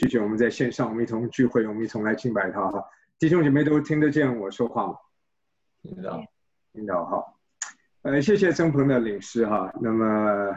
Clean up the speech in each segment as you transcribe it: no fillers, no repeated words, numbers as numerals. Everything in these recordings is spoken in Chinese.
谢谢我们在线上，我们一同聚会，我们一同来敬拜他哈。弟兄姐妹都听得见我说话吗？ 听到， 听到哈。谢谢曾鹏的领诗哈。那么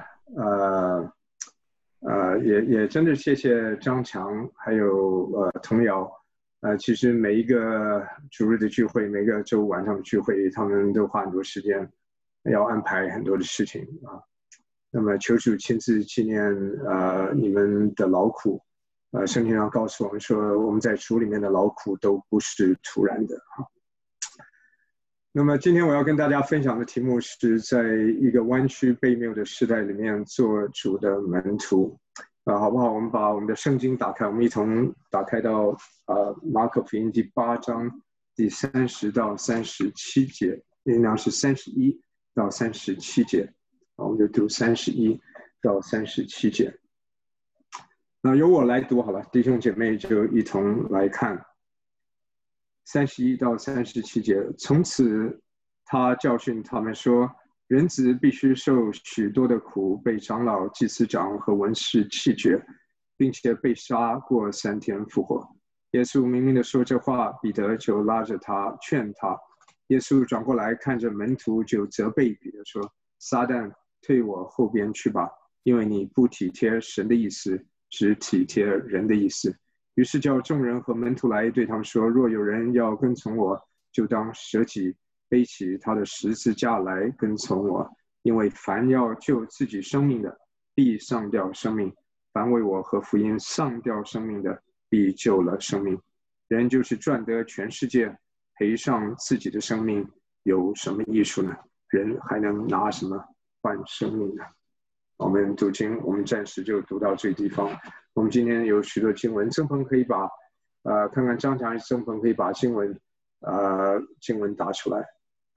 也真的谢谢张强还有童谣。其实每一个主日的聚会，每个周五晚上的聚会，他们都花很多时间，要安排很多的事情啊。那么求主亲自纪念你们的劳苦。圣经上告诉我们说，我们在主里面的劳苦都不是突然的哈。那么今天我要跟大家分享的题目是在一个弯曲悖谬的时代里面做主的门徒。好不好？我们把我们的圣经打开，我们一同打开到马可福音第8章第30到37节，应当是31到37节。我们就读31到37节。那由我来读好了，弟兄姐妹就一同来看31到37节。从此他教训他们说，人子必须受许多的苦，被长老、祭司长和文士弃绝，并且被杀，过3天复活。耶稣明明地说这话，彼得就拉着他劝他。耶稣转过来看着门徒，就责备彼得说，撒旦，退我后边去吧，因为你不体贴神的意思，只体贴人的意思。于是叫众人和门徒来，对他们说，若有人要跟从我，就当舍己，背起他的十字架来跟从我。因为凡要救自己生命的，必丧掉生命；凡为我和福音丧掉生命的，必救了生命。人就是赚得全世界，赔上自己的生命，有什么益处呢？人还能拿什么换生命呢？我们读经，我们暂时就读到这个地方。我们今天有许多经文，曾鹏可以把看看张强曾鹏可以把经文打出来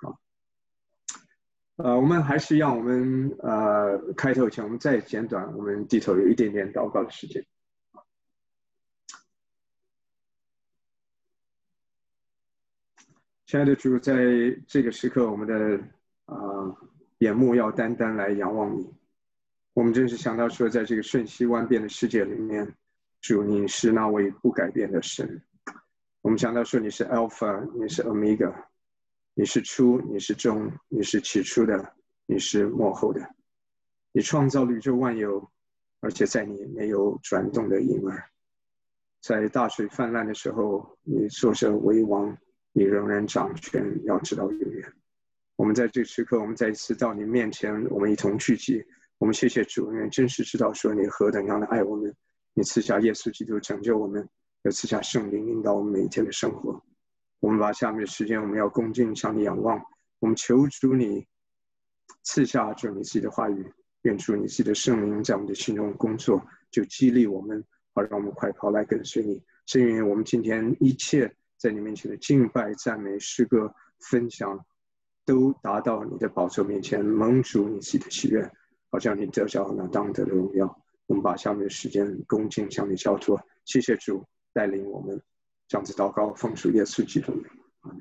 我们还是让我们开头前我们再简短，我们低头有一点点祷告的时间。亲爱的主，在这个时刻，我们的眼目要单单来仰望你。我们真是想到说，在这个瞬息万变的世界里面，主你是那位不改变的神。我们想到说，你是 Alpha， 你是 Omega， 你是初，你是终，你是起初的，你是末后的。你创造宇宙万有，而且在你没有转动的影儿。在大水泛滥的时候，你坐着为王，你仍然掌权，要直到永远。我们在这个时刻，我们再一次到你面前，我们一同聚集。我们谢谢主，因为真实知道说你何等样的爱我们，你赐下耶稣基督拯救我们，又赐下圣灵引导我们每一天的生活。我们把下面的时间，我们要恭敬向你仰望。我们求主你赐下主你自己的话语，愿主你自己的圣灵在我们的心中工作，就激励我们，好让我们快跑来跟随你。是因为我们今天一切在你面前的敬拜、赞美、诗歌、分享，都达到你的宝座面前，蒙主你自己的喜悦，好像你得着那当得的荣耀。我们把下面的时间恭敬向你交托，谢谢主带领我们这样子祷告，奉主耶稣基督的名。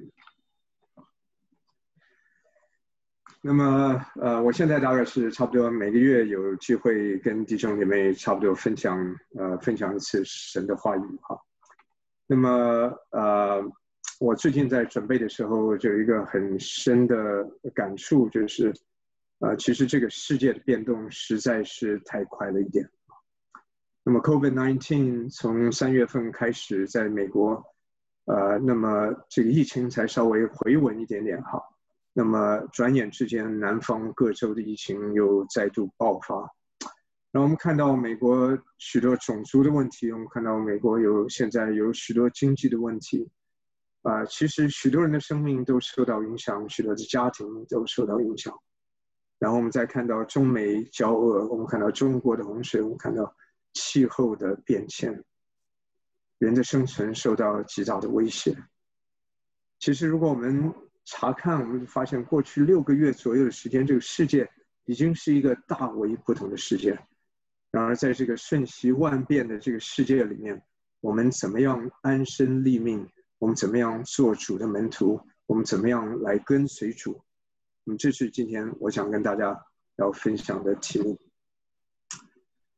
那么我现在大概是差不多每个月有机会跟弟兄姐妹差不多分享一次神的话语哈。那么我最近在准备的时候就有一个很深的感触，就是其实这个世界的变动实在是太快了一点。那么 COVID-19 从3月份开始在美国那么这个疫情才稍微回稳一点点哈。那么转眼之间，南方各州的疫情又再度爆发。然后我们看到美国许多种族的问题，我们看到美国现在有许多经济的问题。其实许多人的生命都受到影响，许多的家庭都受到影响。然后我们再看到中美交恶，我们看到中国的洪水，我们看到气候的变迁，人的生存受到极大的威胁。其实如果我们查看，我们就发现过去6个月左右的时间，这个世界已经是一个大为不同的世界。然而在这个瞬息万变的这个世界里面，我们怎么样安身立命？我们怎么样做主的门徒？我们怎么样来跟随主？这是今天我想跟大家要分享的题目。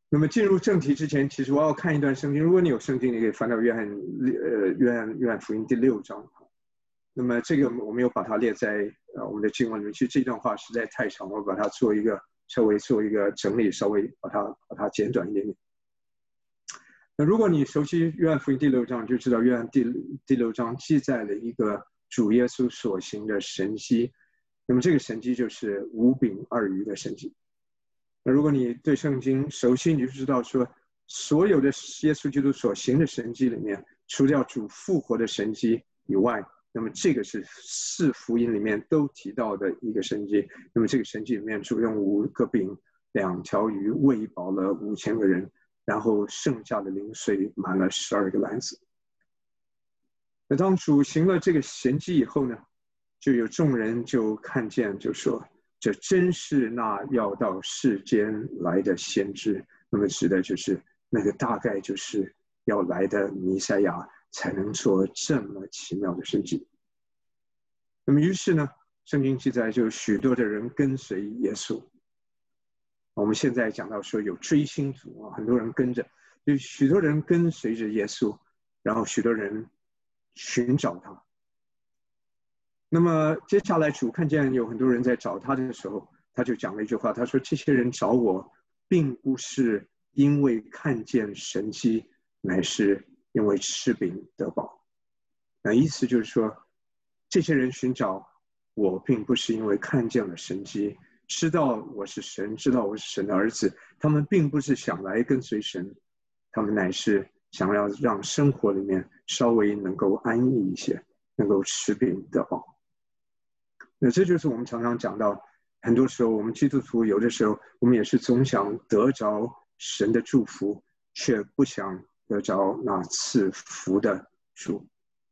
那么进入正题之前，其实我要看一段圣经。如果你有圣经，你可以翻到约翰福音第6章。那么这个我们有把它列在我们的经文里面。其实这段话实在太长，我把它稍微做一个整理，稍微把它简短一点点。那如果你熟悉约翰福音第6章，就知道约翰第6章记载了一个主耶稣所行的神迹。那么这个神迹就是5饼2鱼的神迹。那如果你对圣经熟悉，你就知道说，所有的耶稣基督所行的神迹里面，除掉主复活的神迹以外，那么这个是4福音里面都提到的一个神迹。那么这个神迹里面，主用5个饼2条鱼喂饱了5000个人，然后剩下的零碎满了12个篮子。那当主行了这个神迹以后呢，就有众人就看见，就说这真是那要到世间来的先知。那么指的就是那个大概就是要来的弥赛亚才能做这么奇妙的神迹。那么于是呢，圣经记载就许多的人跟随耶稣。我们现在讲到说有追星族啊，很多人跟着，就许多人跟随着耶稣，然后许多人寻找他。那么接下来主看见有很多人在找他的时候，他就讲了一句话，他说这些人找我并不是因为看见神迹，乃是因为吃饼得饱。那意思就是说，这些人寻找我并不是因为看见了神迹，知道我是神，知道我是神的儿子，他们并不是想来跟随神，他们乃是想要让生活里面稍微能够安逸一些，能够吃饼得饱。那这就是我们常常讲到，很多时候我们基督徒有的时候我们也是总想得着神的祝福，却不想得着那赐福的主。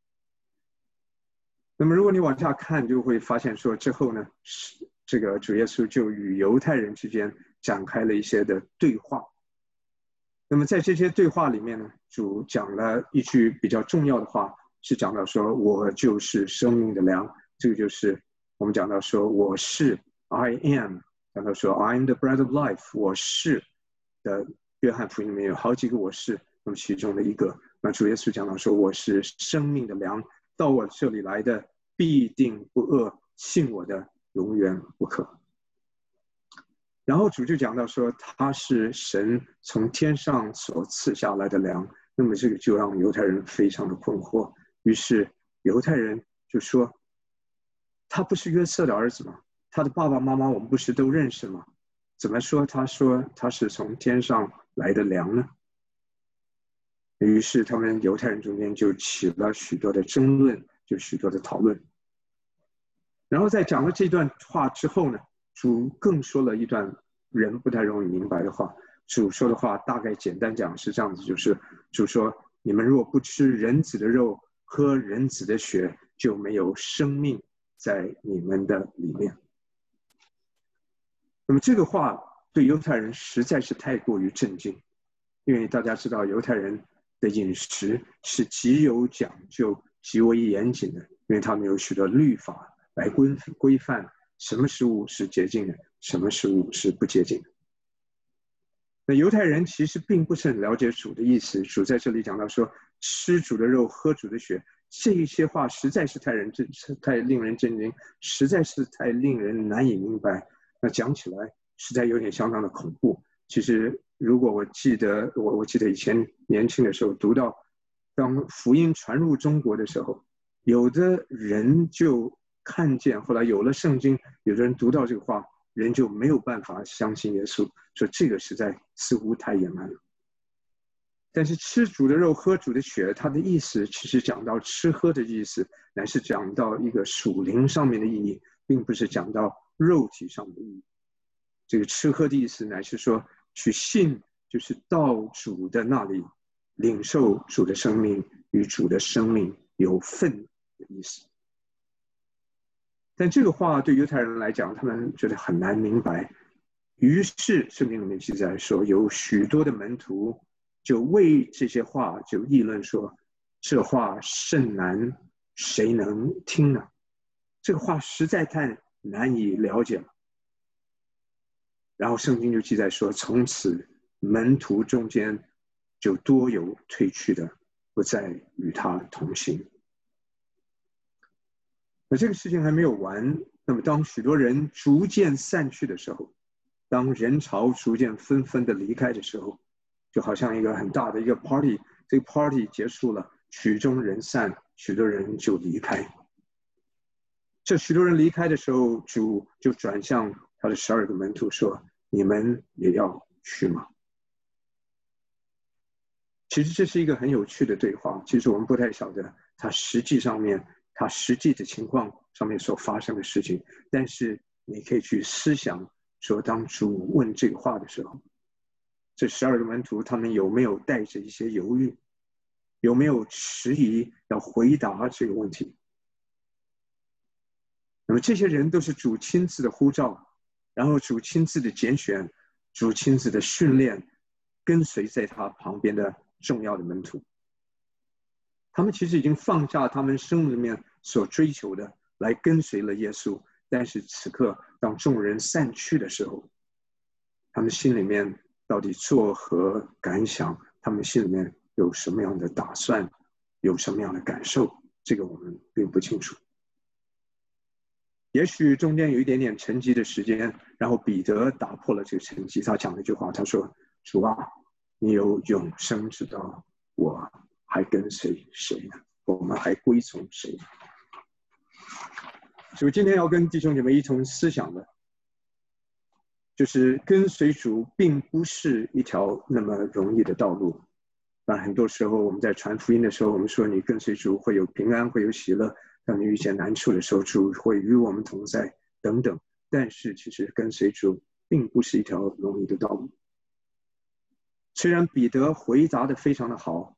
那么如果你往下看，就会发现说之后呢，这个主耶稣就与犹太人之间展开了一些的对话。那么在这些对话里面呢，主讲了一句比较重要的话，是讲到说我就是生命的粮。这个就是我们讲到说我是 I am， 讲到说 I'm the bread of life， 我是的。约翰福音里面有好几个我是，那么其中的一个，那主耶稣讲到说我是生命的粮，到我这里来的必定不饿，信我的永远不渴。然后主就讲到说他是神从天上所赐下来的粮。那么这个就让犹太人非常的困惑，于是犹太人就说他不是约瑟的儿子吗？他的爸爸妈妈我们不是都认识吗？怎么说他是从天上来的粮呢？于是他们犹太人中间就起了许多的争论，就许多的讨论。然后在讲了这段话之后呢，主更说了一段人不太容易明白的话。主说的话大概简单讲是这样子，就是主说你们若不吃人子的肉，喝人子的血，就没有生命在你们的里面。那么这个话对犹太人实在是太过于震惊，因为大家知道犹太人的饮食是极有讲究、极为严谨的，因为他们有许多律法来规范什么食物是洁净的，什么食物是不洁净的。那犹太人其实并不是很了解主的意思，主在这里讲到说吃主的肉，喝主的血，这一些话实在是太令人震惊，实在是太令人难以明白。那讲起来实在有点相当的恐怖。其实如果我记得以前年轻的时候读到，当福音传入中国的时候，有的人就看见，后来有了圣经，有的人读到这个话，人就没有办法相信耶稣，说这个实在似乎太野蛮了。但是吃主的肉，喝主的血，它的意思其实讲到吃喝的意思，乃是讲到一个属灵上面的意义，并不是讲到肉体上的意义。这个吃喝的意思乃是说去信，就是到主的那里领受主的生命，与主的生命有份的意思。但这个话对犹太人来讲，他们觉得很难明白。于是圣经里面记载说，有许多的门徒就为这些话就议论说，这话甚难，谁能听呢？这个话实在太难以了解了。然后圣经就记载说，从此门徒中间就多有退去的，不再与他同行。那这个事情还没有完，那么当许多人逐渐散去的时候，当人潮逐渐纷纷的离开的时候，就好像一个很大的一个 party， 这个 party 结束了，曲终人散，许多人就离开。这许多人离开的时候，主就转向他的12个门徒说：“你们也要去吗？”其实这是一个很有趣的对话。其实我们不太晓得他实际的情况上面所发生的事情，但是你可以去思想说，当主问这个话的时候，这12个门徒他们有没有带着一些犹豫，有没有迟疑要回答这个问题？那么这些人都是主亲自的呼召，然后主亲自的拣选，主亲自的训练，跟随在他旁边的重要的门徒。他们其实已经放下他们生命里面所追求的，来跟随了耶稣。但是此刻当众人散去的时候，他们心里面到底作何感想？他们心里面有什么样的打算？有什么样的感受？这个我们并不清楚。也许中间有一点点沉寂的时间，然后彼得打破了这个沉寂，他讲了一句话，他说：“主啊，你有永生之道，我还跟随谁呢？我们还归从谁呢？”所以今天要跟弟兄姐妹一同思想的，就是跟随主并不是一条那么容易的道路。但很多时候我们在传福音的时候，我们说你跟随主会有平安，会有喜乐。当你遇见难处的时候，主会与我们同在，等等。但是其实跟随主并不是一条容易的道路。虽然彼得回答的非常的好，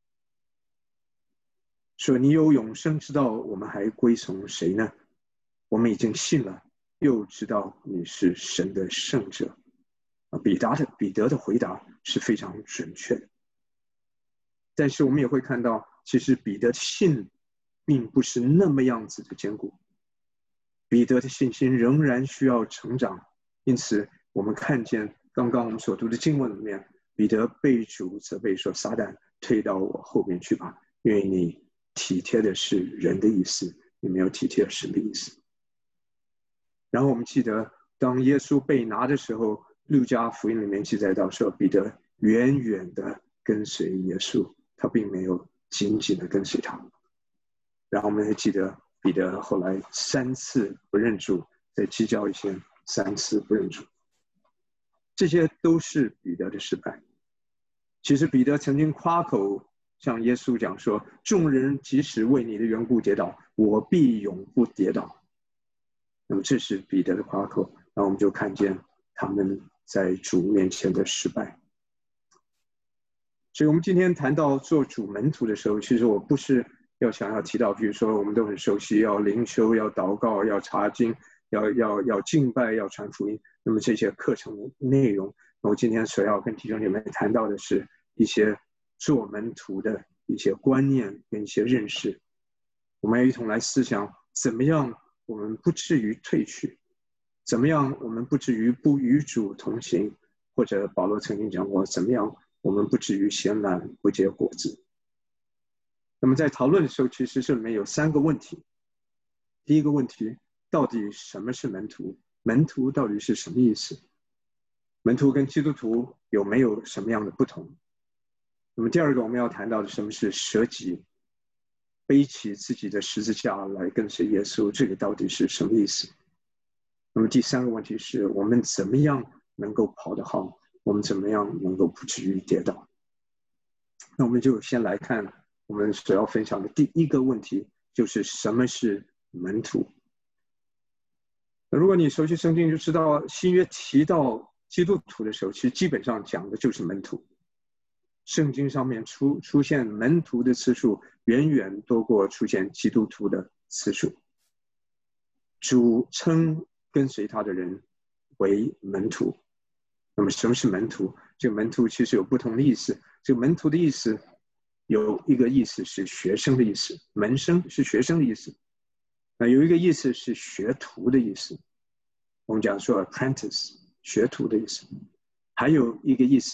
说你有永生之道，我们还归从谁呢？我们已经信了，又知道你是神的圣者。彼得的回答是非常准确的。但是我们也会看到，其实彼得的信并不是那么样子的坚固，彼得的信心仍然需要成长。因此我们看见刚刚我们所读的经文里面，彼得被主责备说：“撒旦，退到我后面去吧，因为你体贴的是人的意思，你没有体贴神的意思。”然后我们记得当耶稣被拿的时候，路加福音里面记载到说，彼得远远的跟随耶稣，他并没有紧紧的跟随他。然后我们还记得彼得后来3次不认主，在鸡叫以前3次不认主，这些都是彼得的失败。其实彼得曾经夸口向耶稣讲说：“众人即使为你的缘故跌倒，我必永不跌倒。”那么这是彼得的夸口，那我们就看见他们在主面前的失败。所以我们今天谈到做主门徒的时候，其实我不是想要提到，比如说我们都很熟悉，要灵修，要祷告，要查经，要敬拜，要传福音。那么这些课程的内容，我今天所要跟弟兄姐妹谈到的是一些做门徒的一些观念跟一些认识。我们要一同来思想，怎么样我们不至于退去，怎么样我们不至于不与主同行，或者保罗曾经讲过，怎么样我们不至于闲懒不结果子。那么在讨论的时候，其实这里面有3个问题。第一个问题，到底什么是门徒？门徒到底是什么意思？门徒跟基督徒有没有什么样的不同？那么第二个我们要谈到的，什么是舍己，背起自己的十字架来跟随耶稣，这个到底是什么意思？那么第3个问题是，我们怎么样能够跑得好？我们怎么样能够不至于跌倒？那我们就先来看我们所要分享的第一个问题，就是什么是门徒？如果你熟悉圣经，就知道新约提到基督徒的时候，其实基本上讲的就是门徒。圣经上面出现门徒的次数远远多过出现基督徒的次数。主称跟随他的人为门徒。那么什么是门徒？这个门徒其实有不同的意思。这个门徒的意思有一个意思是学生的意思，门生是学生的意思。那有一个意思是学徒的意思，我们讲说 apprentice 学徒的意思。还有一个意思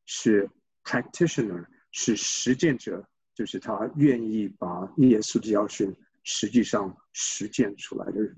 是 practitioner， 是实践者，就是他愿意把耶稣的教训实际上实践出来的人。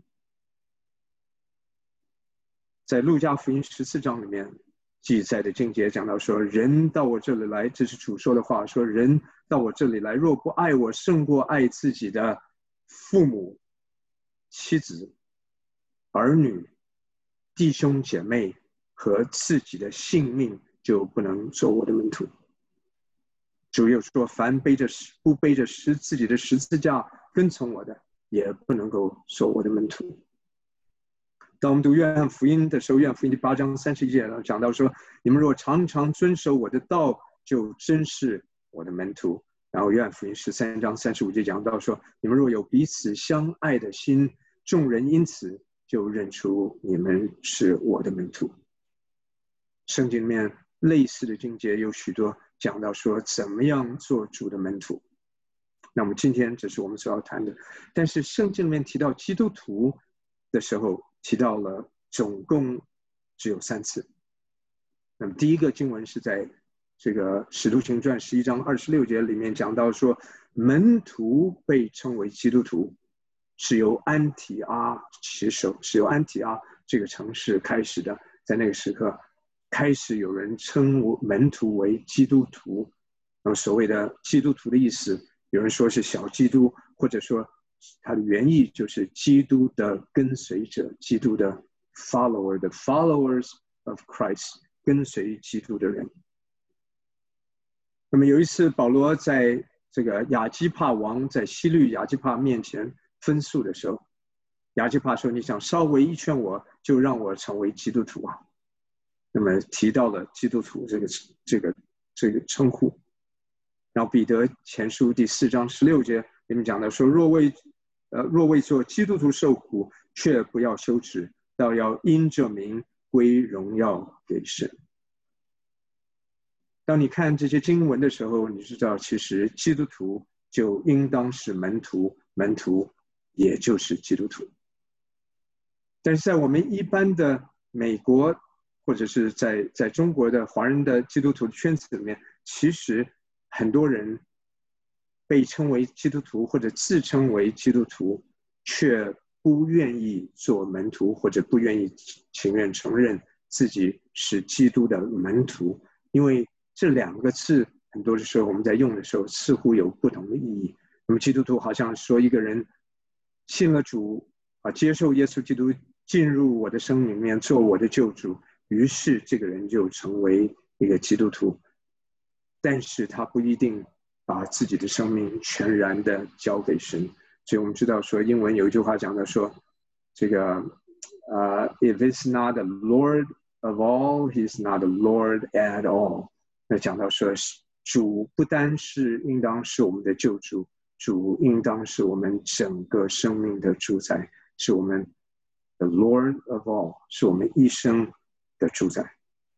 在路加福音14章里面记载的经节讲到说，人到我这里来，这是主说的话，说人到我这里来，若不爱我胜过爱自己的父母、妻子、儿女、弟兄姐妹和自己的性命，就不能做我的门徒。主又说，凡不背着自己的十字架跟从我的，也不能够做我的门徒。当我们读约翰福音的时候，约翰福音第8章31节讲到说，你们若常常遵守我的道，就真是我的门徒。然后约翰福音13章35节讲到说，你们若有彼此相爱的心，众人因此就认出你们是我的门徒。圣经里面类似的经节有许多讲到说怎么样做主的门徒。那么今天这是我们所要谈的，但是圣经里面提到基督徒的时候，提到了总共只有3次。那么第一个经文是在这个使徒行传11章26节里面讲到说，门徒被称为基督徒，是由安提阿起手，是由安提阿这个城市开始的。在那个时刻开始有人称门徒为基督徒。那么所谓的基督徒的意思，有人说是小基督，或者说它的原意就是基督的跟随者，基督的 follower，the followers of Christ， 跟随基督的人。那么有一次保罗在这个亚基帕王在西律亚基帕面前分诉的时候，亚基帕说，你想稍微一劝我，就让我成为基督徒啊。那么提到了基督徒这个称呼。然后彼得前书第4章16节里面讲到说，若为做基督徒受苦，却不要羞耻，倒要因这名归荣耀给神。当你看这些经文的时候，你知道其实基督徒就应当是门徒，门徒也就是基督徒。但是在我们一般的美国或者是在中国的华人的基督徒的圈子里面，其实很多人被称为基督徒或者自称为基督徒，却不愿意做门徒，或者不愿意情愿承认自己是基督的门徒。因为这2个字很多的时候我们在用的时候似乎有不同的意义。那么基督徒好像说一个人信了主接受耶稣基督进入我的生命里面做我的救主，于是这个人就成为一个基督徒，但是他不一定把自己的生命全然的交给神。所以我们知道说英文有一句话讲的说，这个if it's not the Lord of all, he's not the Lord at all。 那讲到说主不单是应当是我们的救主，主应当是我们整个生命的主宰，是我们 the Lord of all， 是我们一生的主宰。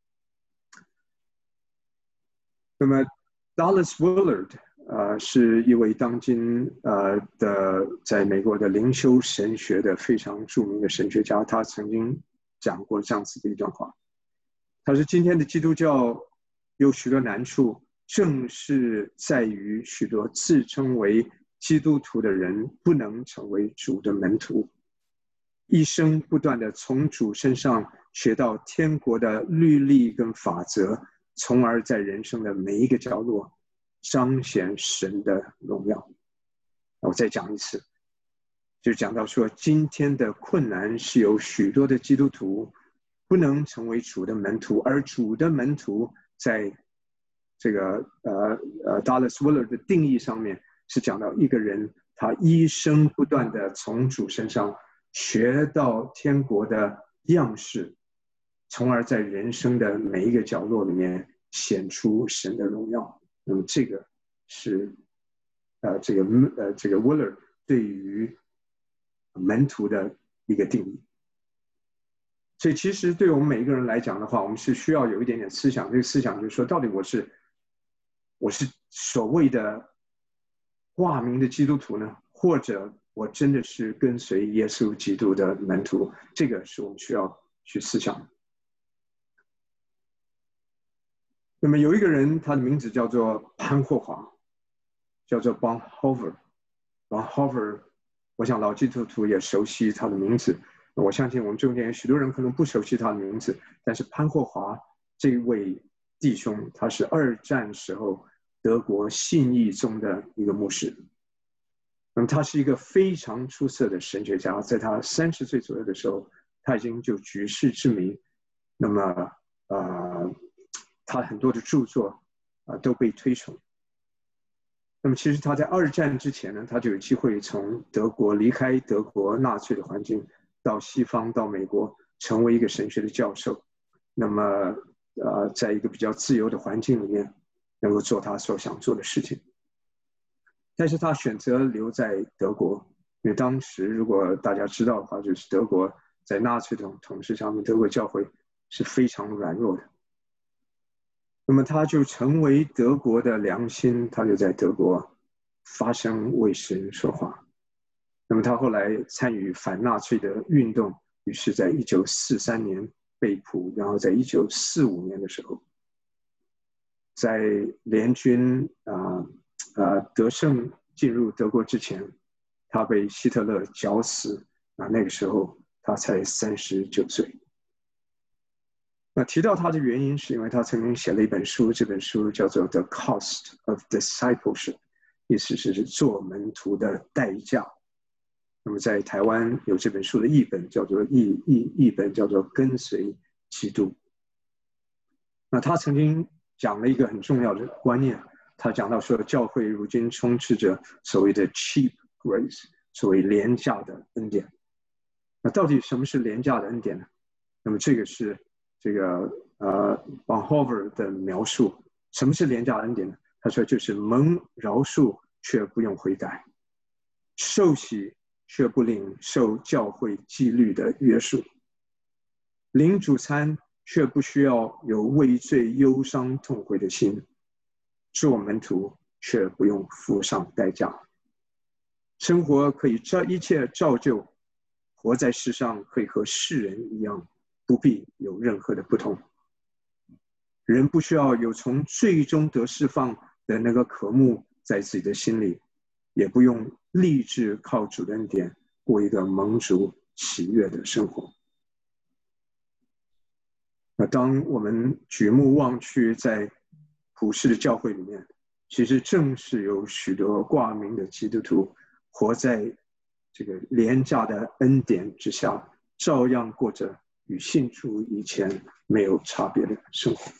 那么 Dallas Willard是一位当今在美国的灵修神学的非常著名的神学家，他曾经讲过这样子的一段话，他说今天的基督教有许多难处，正是在于许多自称为基督徒的人不能成为主的门徒，一生不断的从主身上学到天国的律例跟法则，从而在人生的每一个角落彰显神的荣耀。我再讲一次，就讲到说今天的困难是有许多的基督徒不能成为主的门徒，而主的门徒在这个Dallas Willard 的定义上面是讲到一个人他一生不断的从主身上学到天国的样式，从而在人生的每一个角落里面显出神的荣耀。那么这个是这个 Willard 对于门徒的一个定义。所以其实对我们每一个人来讲的话，我们是需要有一点点思想，这个思想就是说到底我是所谓的挂名的基督徒呢，或者我真的是跟随耶稣基督的门徒，这个是我们需要去思想的。 那么有一个人，他的名字叫做潘霍华，叫做 Bonhoeffer。Bonhoeffer，我想老基督徒也熟悉他的名字。我相信我们中间有许多人可能不熟悉他的名字，但是潘霍华这位弟兄，他是二战时候德国信义宗的一个牧师。那么他是一个非常出色的神学家，在他30岁左右的时候，他已经就举世知名。那么他很多的著作都被推崇。那么其实他在二战之前呢，他就有机会从德国离开德国纳粹的环境，到西方到美国，成为一个神学的教授。那么在一个比较自由的环境里面，能够做他所想做的事情。但是他选择留在德国，因为当时如果大家知道的话，就是德国在纳粹的统治下面，德国教会是非常软弱的。那么他就成为德国的良心，他就在德国发声为神说话。那么他后来参与反纳粹的运动，于是在1943年被捕，然后在1945年的时候，在联军得胜进入德国之前，他被希特勒绞死。那个时候他才39岁。那提到他的原因，是因为他曾经写了一本书，这本书叫做《The Cost of Discipleship》，意思是做门徒的代价。那么在台湾有这本书的译本，叫做译本叫做《跟随基督》。那他曾经讲了一个很重要的观念，他讲到说，教会如今充斥着所谓的 cheap grace， 所谓廉价的恩典。那到底什么是廉价的恩典呢？那么这个是这个Bonhoeffer 的描述。什么是廉价的恩典呢？他说就是蒙饶恕却不用悔改，受洗却不领受教会纪律的约束，领主餐却不需要有畏罪忧伤痛悔的心，做门徒却不用付上代价，生活可以一切照旧，活在世上可以和世人一样，不必有任何的不同。人不需要有从最终得释放的那个渴慕在自己的心里，也不用立志靠主的恩典过一个蒙主喜悦的生活。那当我们举目望去，在普世的教会里面，其实正是有许多挂名的基督徒活在这个廉价的恩典之下，照样过着与信主以前没有差别的生活。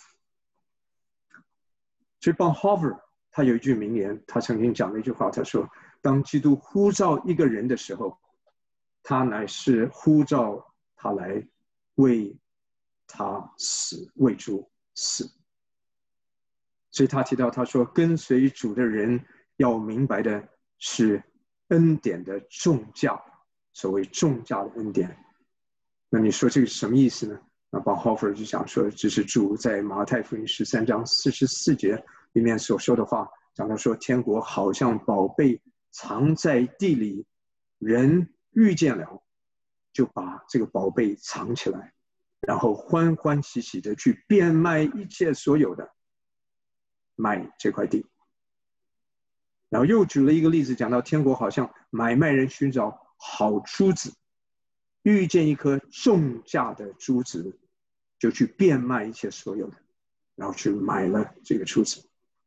所以 Bonhoeffer 他有一句名言，他曾经讲了一句话，他说，当基督呼召一个人的时候，他乃是呼召他来为他死，为主死。所以他提到，他说，跟随主的人要明白的是恩典的重价，所谓重价的恩典。那你说这个是什么意思呢？那Bonhoeffer就想说，这是主在马太福音13章44节里面所说的话，讲到说，天国好像宝贝藏在地里，人遇见了，就把这个宝贝藏起来，然后欢欢喜喜的去变卖一切所有的，卖这块地。然后又举了一个例子，讲到天国好像买卖人寻找好珠子，遇见一颗重价的珠子，就去变卖一切所有的，然后去买了这个珠子。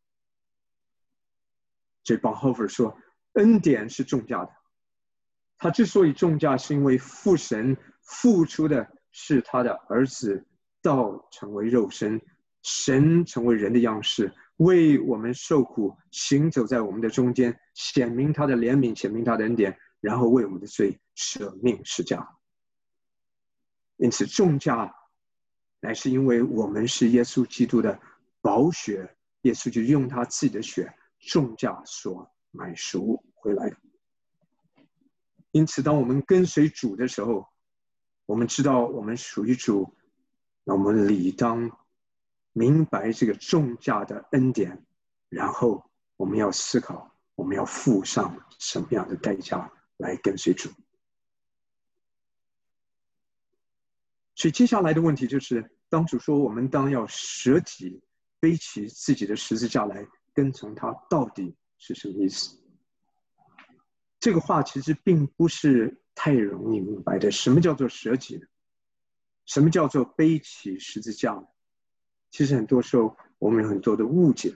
所以Bonhoeffer说，恩典是重价的。他之所以重价，是因为父神付出的是他的儿子，道成为肉身，神成为人的样式，为我们受苦，行走在我们的中间，显明他的怜悯，显明他的恩典，然后为我们的罪舍命释价。因此重价乃是因为我们是耶稣基督的宝血，耶稣就用他自己的血重价所买赎回来的。因此当我们跟随主的时候，我们知道我们属于主，那我们理当明白这个重价的恩典，然后我们要思考，我们要付上什么样的代价来跟随主。所以接下来的问题就是，当主说我们当要舍己， 背起自己的十字架来跟从他，到底是什么意思？这个话其实并不是太容易明白的。什么叫做舍己呢？什么叫做背起十字架呢？其实很多时候我们有很多的误解。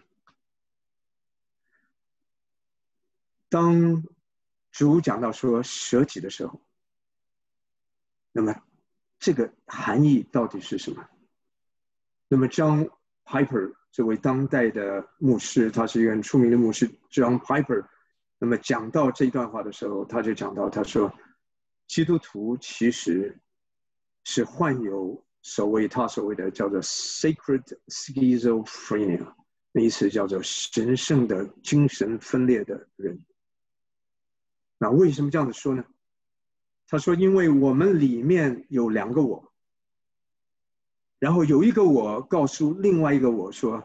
当主讲到说舍己的时候，那么这个含义到底是什么？那么 John Piper 这位当代的牧师，他是一个很出名的牧师 John Piper， 那么讲到这一段话的时候，他就讲到，他说基督徒其实是患有他所谓的叫做 sacred schizophrenia， 那意思叫做神圣的精神分裂的人。那为什么这样子说呢？他说因为我们里面有两个我，然后有一个我告诉另外一个我说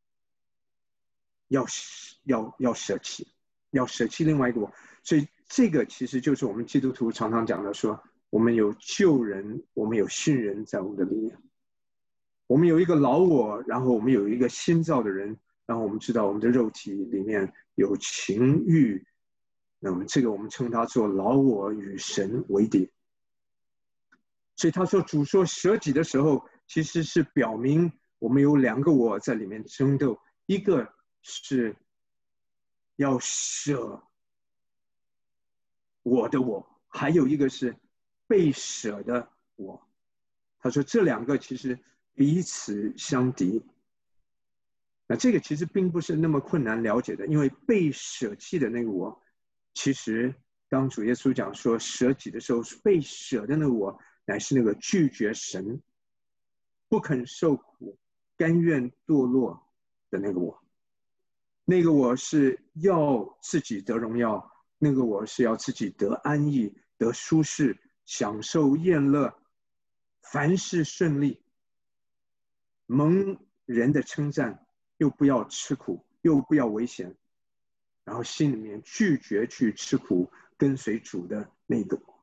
要舍弃，要舍弃另外一个我。所以这个其实就是我们基督徒常常讲的，说我们有旧人，我们有新人在我们的里面，我们有一个老我，然后我们有一个新造的人，然后我们知道我们的肉体里面有情欲，那么这个我们称它做老我与神为敌。所以他说主说舍己的时候，其实是表明我们有两个我在里面争斗，一个是要舍我的我，还有一个是被舍的我。他说这两个其实彼此相敌。那这个其实并不是那么困难了解的，因为被舍弃的那个我，其实当主耶稣讲说舍己的时候，被舍的那个我乃是那个拒绝神、不肯受苦、甘愿堕落的那个我。那个我是要自己得荣耀，那个我是要自己得安逸、得舒适、享受宴乐，凡事顺利，蒙人的称赞，又不要吃苦，又不要危险，然后心里面拒绝去吃苦，跟随主的那个我。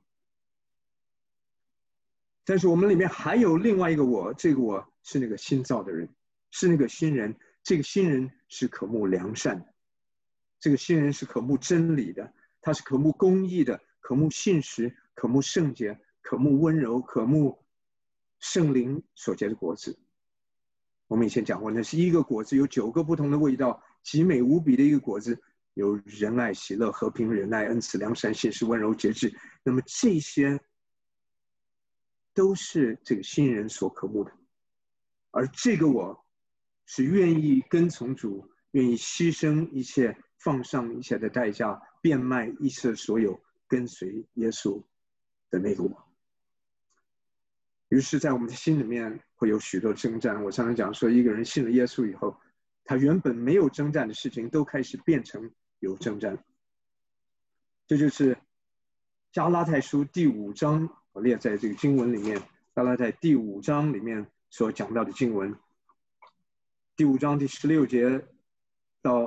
但是我们里面还有另外一个我，这个我是那个新造的人，是那个新人。这个新人是渴慕良善的，这个新人是渴慕真理的，他是渴慕公义的，渴慕信实，渴慕圣洁，渴慕温柔，渴慕圣灵所结的果子。我们以前讲过，那是一个果子有9个不同的味道，极美无比的一个果子，有仁爱、喜乐、和平、忍耐、恩慈、良善、信实、温柔、节制。那么这些都是这个新人所渴慕的，而这个我是愿意跟从主，愿意牺牲一切，放上一切的代价，变卖一切所有，跟随耶稣的那个我。于是在我们的心里面会有许多征战。我常常讲说，一个人信了耶稣以后，他原本没有征战的事情都开始变成有征战。这就是加拉太书第5章，我列在这个经文里面，加拉太第5章里面所讲到的经文，第5章第16节到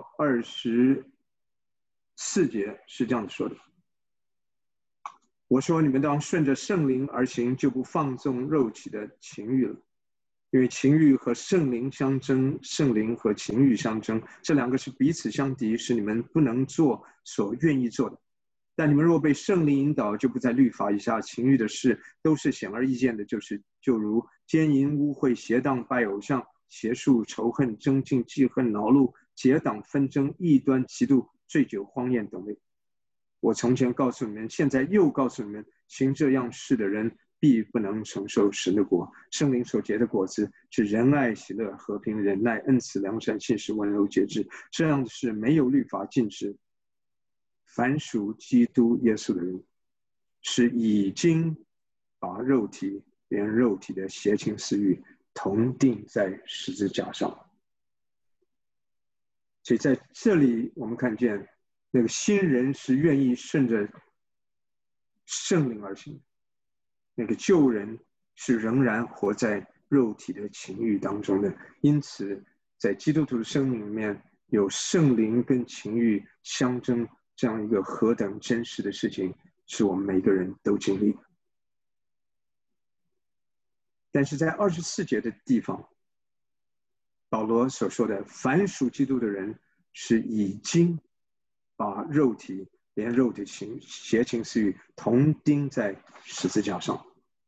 24节是这样说的：我说你们当顺着圣灵而行，就不放纵肉体的情欲了，因为情欲和圣灵相争，圣灵和情欲相争，这两个是彼此相敌，是你们不能做所愿意做的。但你们若被圣灵引导，就不在律法以下。情欲的事都是显而易见的，就如奸淫、污秽、邪荡、拜偶像、邪术、仇恨、争竞、记恨、恼怒、结党纷争、异端、嫉妒、醉酒、荒宴等类。我从前告诉你们，现在又告诉你们，行这样事的人必不能承受神的国。圣灵所结的果子是仁爱、喜乐、和平、忍耐、恩慈、良善、信实、温柔、节制。这样的事没有律法禁止。凡属基督耶稣的人，是已经把肉体连肉体的邪情私欲同钉在十字架上。所以在这里我们看见那个新人是愿意顺着圣灵而行，那个旧人是仍然活在肉体的情欲当中的。因此在基督徒的生命里面，有圣灵跟情欲相争这样一个何等真实的事情，是我们每个人都经历的。但是在24节的地方， 保罗所说的，凡属基督的人是已经把肉体连肉体邪情私欲同钉在十字架上。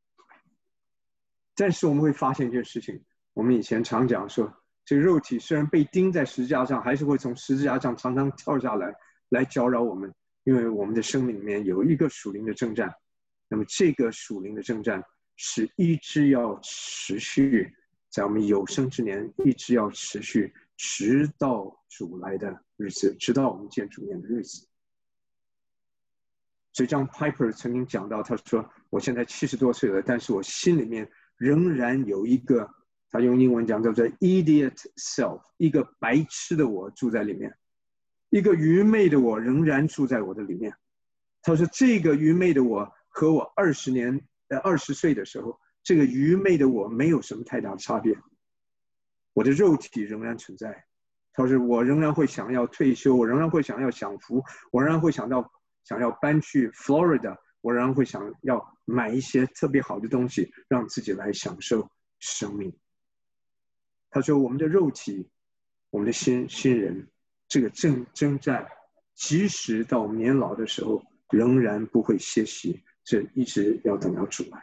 但是我们会发现一件事情，我们以前常讲说，这个肉体虽然被钉在十字架上，还是会从十字架上常常跳下来搅扰我们，因为我们的生命里面有一个属灵的征战。那么这个属灵的征战是一直要持续，在我们有生之年一直要持续，直到主来的日子，直到我们见主面的日子。所以John Piper 曾经讲到，他说我现在70多岁了，但是我心里面仍然有一个，他用英文讲叫做 idiot self， 一个白痴的我住在里面，一个愚昧的我仍然住在我的里面。他说这个愚昧的我和我20岁的时候，这个愚昧的我没有什么太大的差别，我的肉体仍然存在。他说我仍然会想要退休，我仍然会想要享福，我仍然会想要搬去 Florida， 我仍然会想要买一些特别好的东西，让自己来享受生命。他说我们的肉体，我们的新人，这个征战，即使到年老的时候仍然不会歇息，这一直要等到主来。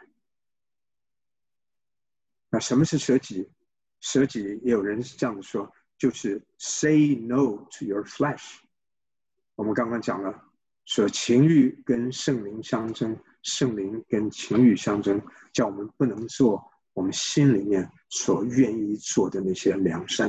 那什么是舍己？舍己也有人是这样子说，就是 say no to your flesh。 我们刚刚讲了，说情欲跟圣灵相争，圣灵跟情欲相争，叫我们不能做我们心里面所愿意做的那些良善。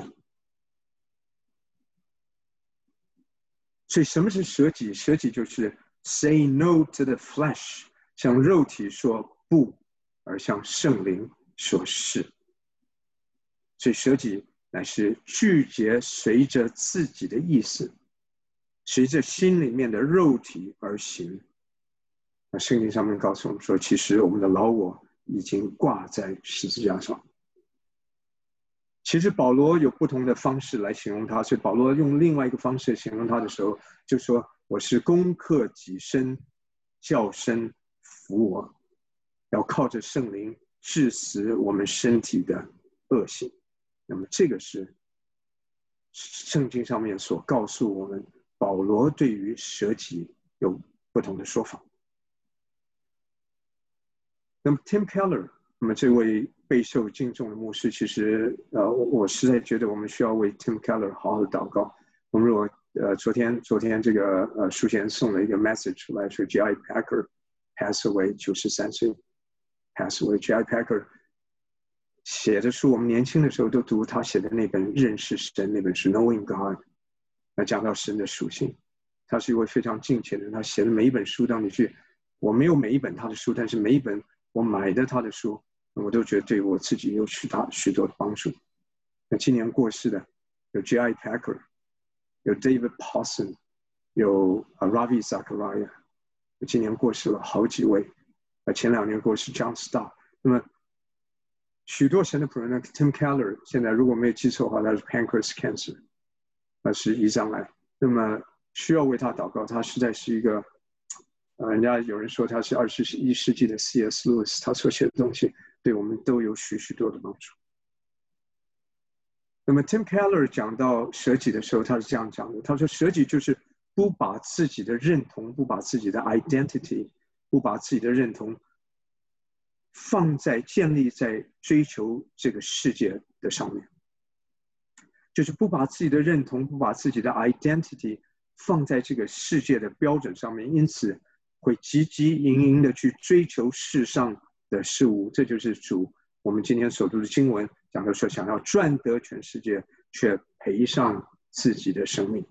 所以什么是舍己？舍己就是 say no to the flesh， 向肉体说不，而向圣灵说是。所以舍己乃是拒绝随着自己的意思，随着心里面的肉体而行。那圣经上面告诉我们说，其实我们的老我已经挂在十字架上。其实保罗有不同的方式来形容他，所以保罗用另外一个方式形容他的时候，就说我是攻克己身，叫身服我，要靠着圣灵治死我们身体的恶行。那么这个是圣经上面所告诉我们，保罗对于舍己有不同的说法。那么 Tim Keller， 那么这位备受敬重的牧师，其实我实在觉得我们需要为 Tim Keller 好好的祷告。我们如果昨天这个书贤送了一个 message 来说 J.I. Packer pass away， 93岁 pass away。 J.I. Packer 写的书，我们年轻的时候都读他写的那本认识神那本书 Knowing God， 来讲到神的属性。他是一位非常敬虔的人，他写的每一本书当你去，我没有每一本他的书，但是每一本我买的他的书，我都觉得对我自己有许多的帮助。那今年过世的有 J.I. Packer， 有 David Pawson， 有 Ravi Zachariah， 今年过世了好几位。前2年过世 John Stott。 那么许多神的仆人 Tim Keller 现在如果没有记错的话，他是 pancreas cancer， 是胰脏癌。那么需要为他祷告，他实在是一个人家有人说他是21世纪的 C.S. Lewis， 他所写的东西对我们都有许多的帮助。那么 Tim Keller 讲到舍己的时候，他是这样讲的，他说舍己就是不把自己的认同，不把自己的 identity， 不把自己的认同建立在追求这个世界的上面，就是不把自己的认同，不把自己的 identity 放在这个世界的标准上面，因此会汲汲营营的去追求世上的事物。这就是主我们今天所读的经文讲的说，想要赚得全世界，却赔上自己的生命。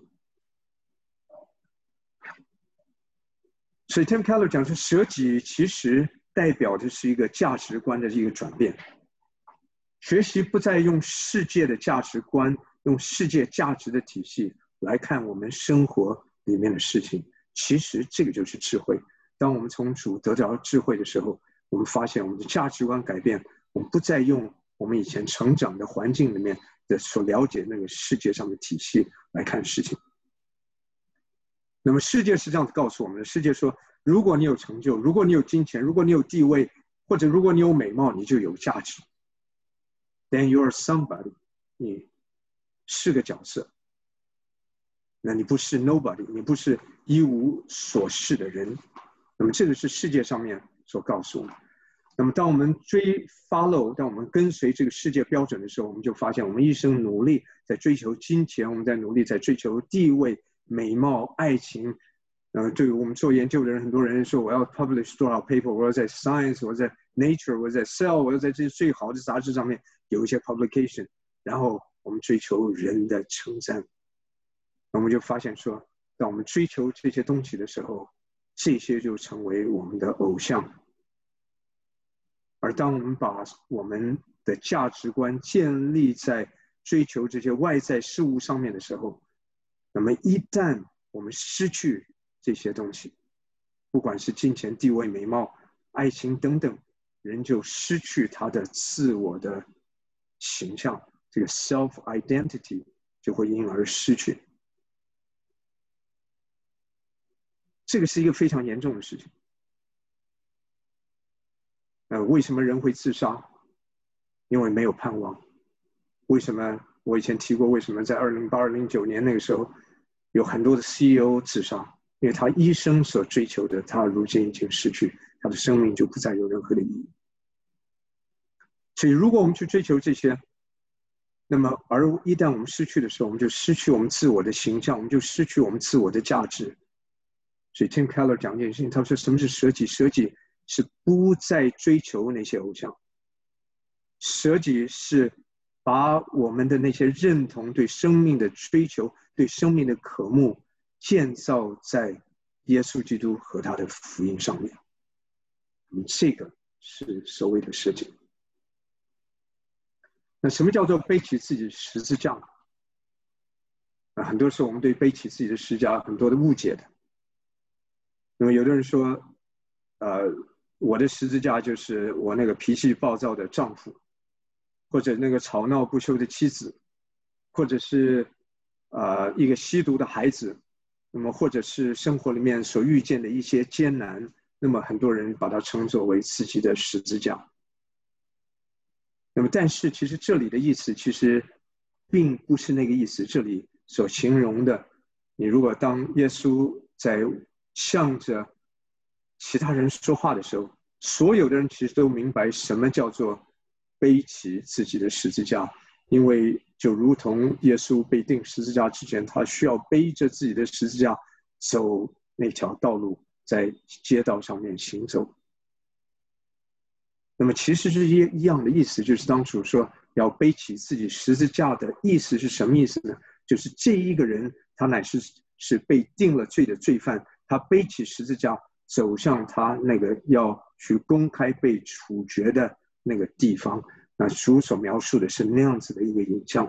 所以 Tim Keller 讲说，舍己其实代表的是一个价值观的一个转变，学习不再用世界的价值观，用世界价值的体系来看我们生活里面的事情。其实这个就是智慧。当我们从主得到智慧的时候，我们发现我们的价值观改变，我们不再用我们以前成长的环境里面的所了解那个世界上的体系来看事情。那么世界是这样子告诉我们的，世界说，如果你有成就，如果你有金钱，如果你有地位，或者如果你有美貌，你就有价值。Then you are somebody， 是个角色。那你不是 nobody， 你不是一无所事的人。那么这个是世界上面所告诉我们。那么当我们当我们跟随这个世界标准的时候，我们就发现我们一生努力在追求金钱，我们在努力在追求地位、美貌、爱情。对于我们做研究的人，很多人说我要 publish 多少 paper， 我要在 Science， 我在 Nature， 我在 Cell， 我要在这些最好的杂志上面有一些 publication， 然后我们追求人的称赞。我们就发现说，当我们追求这些东西的时候，这些就成为我们的偶像。而当我们把我们的价值观建立在追求这些外在事物上面的时候，那么一旦我们失去这些东西，不管是金钱、地位、美貌、爱情等等，人就失去他的自我的形象，这个 self identity 就会因而失去。这个是一个非常严重的事情。为什么人会自杀？因为没有盼望。为什么我以前提过，为什么在2008、2009年那个时候，有很多的 CEO 自杀？因为他一生所追求的，他如今已经失去，他的生命就不再有任何的意义。所以，如果我们去追求这些，那么而一旦我们失去的时候，我们就失去我们自我的形象，我们就失去我们自我的价值。所以 Tim Keller 讲一件事情，他说什么是舍己？舍己是不再追求那些偶像，舍己是把我们的那些认同、对生命的追求、对生命的渴慕，建造在耶稣基督和他的福音上面。这个是所谓的舍己。那什么叫做背起自己的十字架？很多时候我们对背起自己的十字架很多的误解的。那么有的人说，我的十字架就是我那个脾气暴躁的丈夫，或者那个吵闹不休的妻子，或者是一个吸毒的孩子，那么或者是生活里面所遇见的一些艰难，那么很多人把它称作为自己的十字架。那么但是其实这里的意思其实并不是那个意思，这里所形容的，你如果当耶稣在向着其他人说话的时候，所有的人其实都明白什么叫做背起自己的十字架，因为就如同耶稣被钉十字架之前，他需要背着自己的十字架走那条道路，在街道上面行走。那么其实是一样的意思，就是当主说要背起自己十字架的意思是什么意思呢？就是这一个人他乃是被定了罪的罪犯，他背起十字架走向他那个要去公开被处决的那个地方。那主所描述的是那样子的一个影像。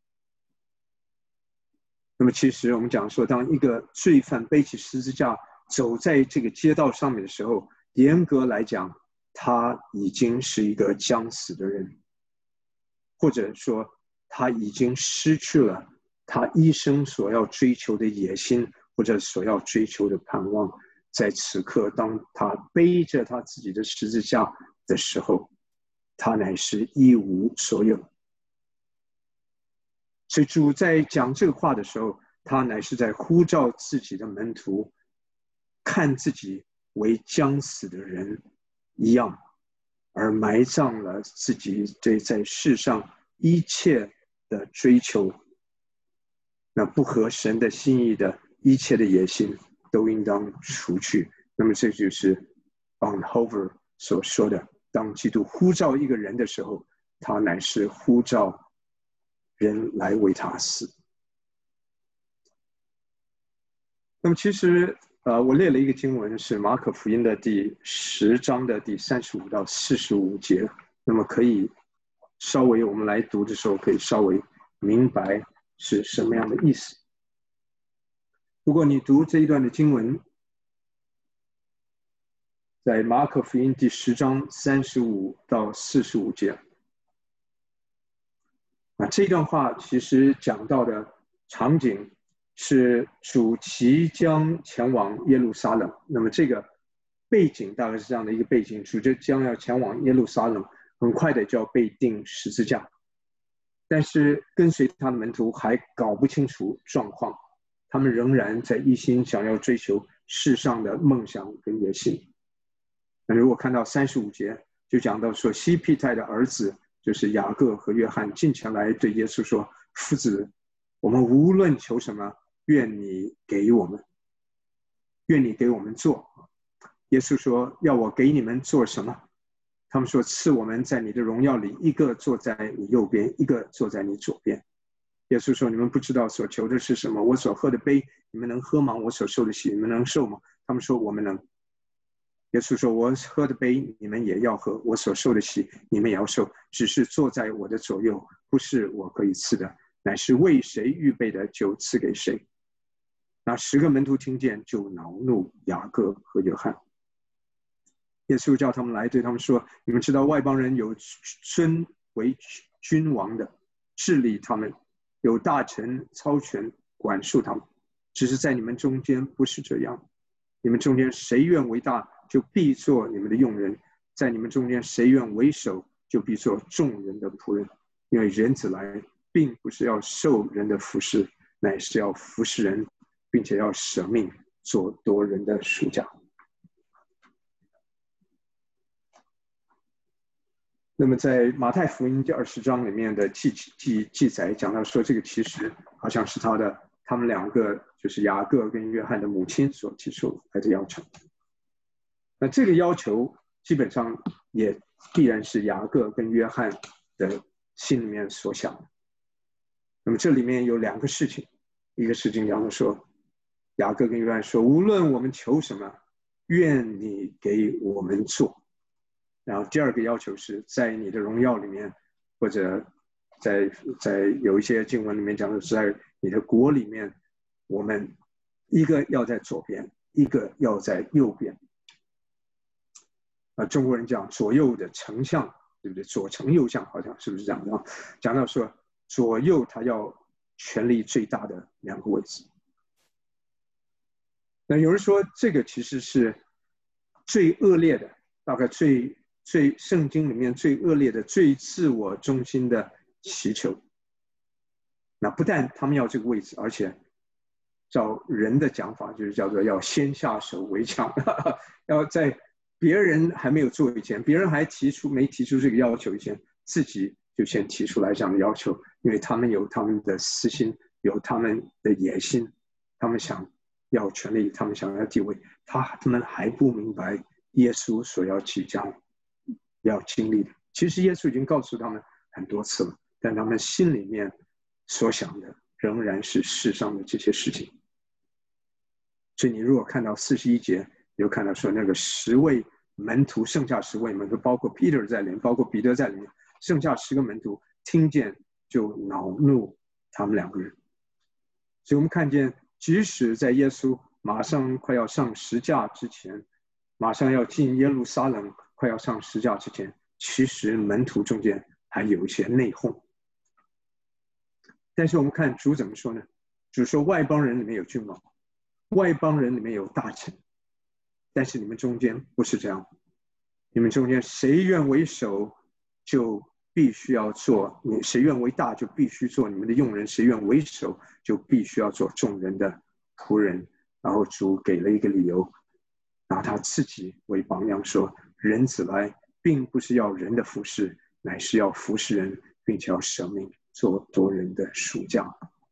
那么其实我们讲说，当一个罪犯背起十字架走在这个街道上面的时候，严格来讲，他已经是一个将死的人，或者说他已经失去了他一生所要追求的野心，或者所要追求的盼望。在此刻，当他背着他自己的十字架的时候，他乃是一无所有。所以主在讲这个话的时候，他乃是在呼召自己的门徒，看自己为将死的人一样，而埋葬了自己对在世上一切的追求，那不合神的心意的一切的野心都应当除去。那么这就是 Bonhoeffer 所说的，当基督呼召一个人的时候，他乃是呼召人来为他死。那么其实我列了一个经文，是马可福音的第10章的第35到45节。那么可以稍微我们来读的时候，可以稍微明白是什么样的意思。如果你读这一段的经文，在马可福音第10章35到45节，这段话其实讲到的场景是主即将前往耶路撒冷。那么这个背景大概是这样的一个背景，主就将要前往耶路撒冷，很快的就要被钉十字架。 但是跟随他的门徒还搞不清楚状况，他们仍然在一心想要追求世上的梦想跟野心。那如果看到35节，就讲到说，西庇太的儿子就是雅各和约翰进前来对耶稣说：“夫子，我们无论求什么，愿你给我们，愿你给我们做。”耶稣说：“要我给你们做什么？”他们说：“赐我们在你的荣耀里，一个坐在你右边，一个坐在你左边。”耶稣说：“你们不知道所求的是什么，我所喝的杯，你们能喝吗？我所受的洗，你们能受吗？”他们说：“我们能。”耶稣说：“我喝的杯，你们也要喝；我所受的洗，你们也要受。只是坐在我的左右，不是我可以赐的，乃是为谁预备的，就赐给谁。”那10个门徒听见，就恼怒雅各和约翰。耶稣叫他们来，对他们说：“你们知道外邦人有尊为君王的，治理他们，有大臣操权管束他们。只是在你们中间不是这样。你们中间谁愿为大，就必做你们的用人；在你们中间谁愿为首，就必做众人的仆人。因为人子来，并不是要受人的服侍，乃是要服侍人，并且要舍命做多人的赎价。”那么在马太福音第20章里面的记载讲到说，这个其实好像是他们2个就是雅各跟约翰的母亲所提出来的要求。那这个要求基本上也必然是雅各跟约翰的心里面所想的。那么这里面有2个事情，一个事情讲到说，雅各跟约翰说：“无论我们求什么，愿你给我们做。”然后第2个要求是在你的荣耀里面，或者在有一些经文里面讲的是在你的国里面，我们一个要在左边，一个要在右边。中国人讲左右的丞相，对不对？左丞右相，好像是不是这样的？讲到说左右他要权力最大的2个位置。那有人说这个其实是最恶劣的，大概最圣经里面最恶劣的、最自我中心的祈求。那不但他们要这个位置，而且照人的讲法，就是叫做要先下手为强，要在别人还没有做以前，别人还没提出这个要求以前，自己就先提出来这样的要求，因为他们有他们的私心，有他们的野心，他们想要权力，他们想要地位，他们还不明白耶稣所要即将要经历的。其实耶稣已经告诉他们很多次了，但他们心里面所想的仍然是世上的这些事情。所以你如果看到41节，你就看到说那个10位门徒，剩下10位门徒，包括 Peter 在里面，包括彼得在里面，剩下10个门徒听见就恼怒他们2个人。所以我们看见，即使在耶稣马上快要上十架之前，马上要进耶路撒冷，快要上十架之前，其实门徒中间还有一些内讧。但是我们看主怎么说呢？主说外邦人里面有君王，外邦人里面有大臣，但是你们中间不是这样。你们中间谁愿为首，就必须要做；谁愿为大，就必须做你们的用人；谁愿为首，就必须要做众人的仆人。然后主给了一个理由，拿他自己为榜样，说：人子来，并不是要人的服侍，乃是要服侍人，并且要舍命做多人的赎价。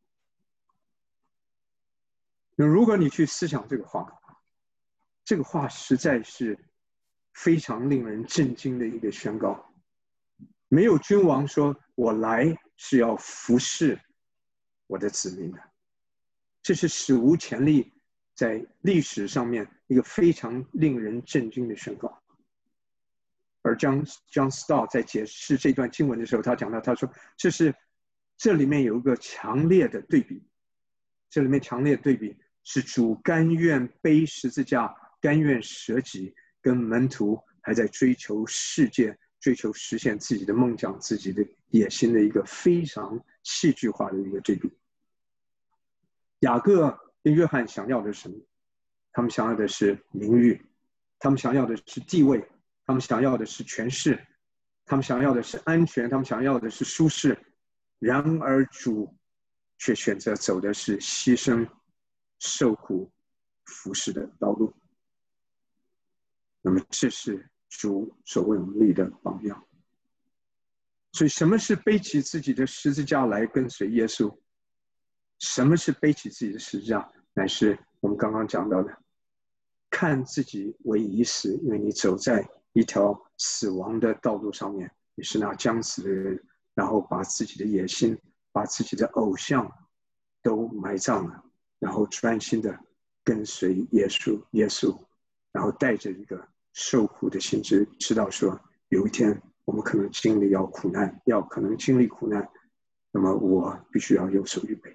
那如果你去思想这个话，这个话实在是非常令人震惊的一个宣告。没有君王说我来是要服侍我的子民的，这是史无前例，在历史上面一个非常令人震惊的宣告。而 John Stott 在解释这段经文的时候，他讲到，他说这里面有一个强烈的对比，这里面强烈的对比是主甘愿背十字架，甘愿舍己，跟门徒还在追求世界，追求实现自己的梦想、自己的野心的一个非常戏剧化的一个对比。雅各跟约翰想要的是什么？他们想要的是名誉，他们想要的是地位，他们想要的是权势，他们想要的是安全，他们想要的是舒适。 然而主却选择走的是牺牲、受苦、服侍的道路。那么这是主所为我们立的榜样。所以什么是背起自己的十字架来跟随耶稣？什么是背起自己的十字架？乃是我们刚刚讲到的，看自己为已死，因为你走在一条死亡的道路上面，你是那将死的人，然后把自己的野心、把自己的偶像都埋葬了，然后专心的跟随耶稣，然后带着一个受苦的心志，知道说有一天我们可能经历苦难，可能经历苦难，那么我必须要有所预备。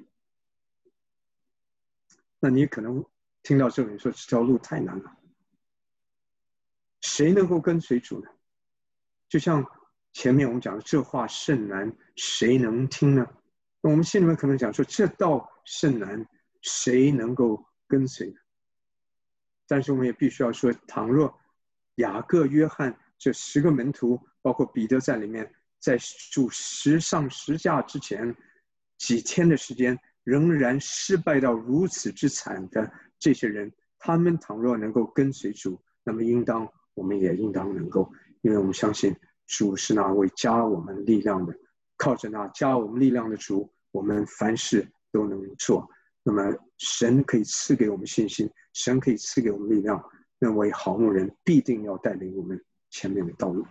那你可能听到这里说这条路太难了，谁能够跟随主呢？就像前面我们讲的，这话甚难，谁能听呢？那我们心里面可能讲说，这道甚难，谁能够跟随呢？但是我们也必须要说，倘若雅各、约翰这10个门徒，包括彼得在里面，在主上十字架之前几天的时间，仍然失败到如此之惨的这些人，他们倘若能够跟随主，那么我们也应当能够，因为我们相信主是那位加我们力量的，靠着那加我们力量的主，我们凡事都能做。那么神可以赐给我们信心，神可以赐给我们力量，那位好牧人必定要带领我们前面的道路。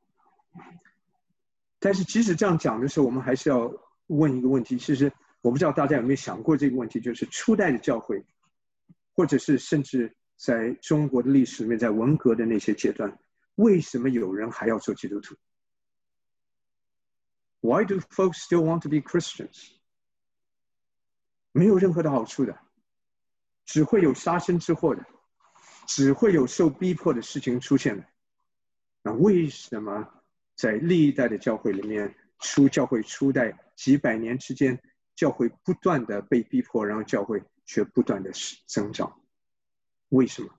但是即使这样讲的时候，我们还是要问一个问题，其实我不知道大家有没有想过这个问题，就是初代的教会，或者是甚至在中国的历史里面，在文革的那些阶段，为什么有人还要做基督徒？ Why do folks still want to be Christians？ 没有任何的好处的，只会有杀身之祸的，只会有受逼迫的事情出现的。那为什么在历代的教会里面，教会初代几百年之间，教会不断的被逼迫，然后教会却不断的增长？为什么？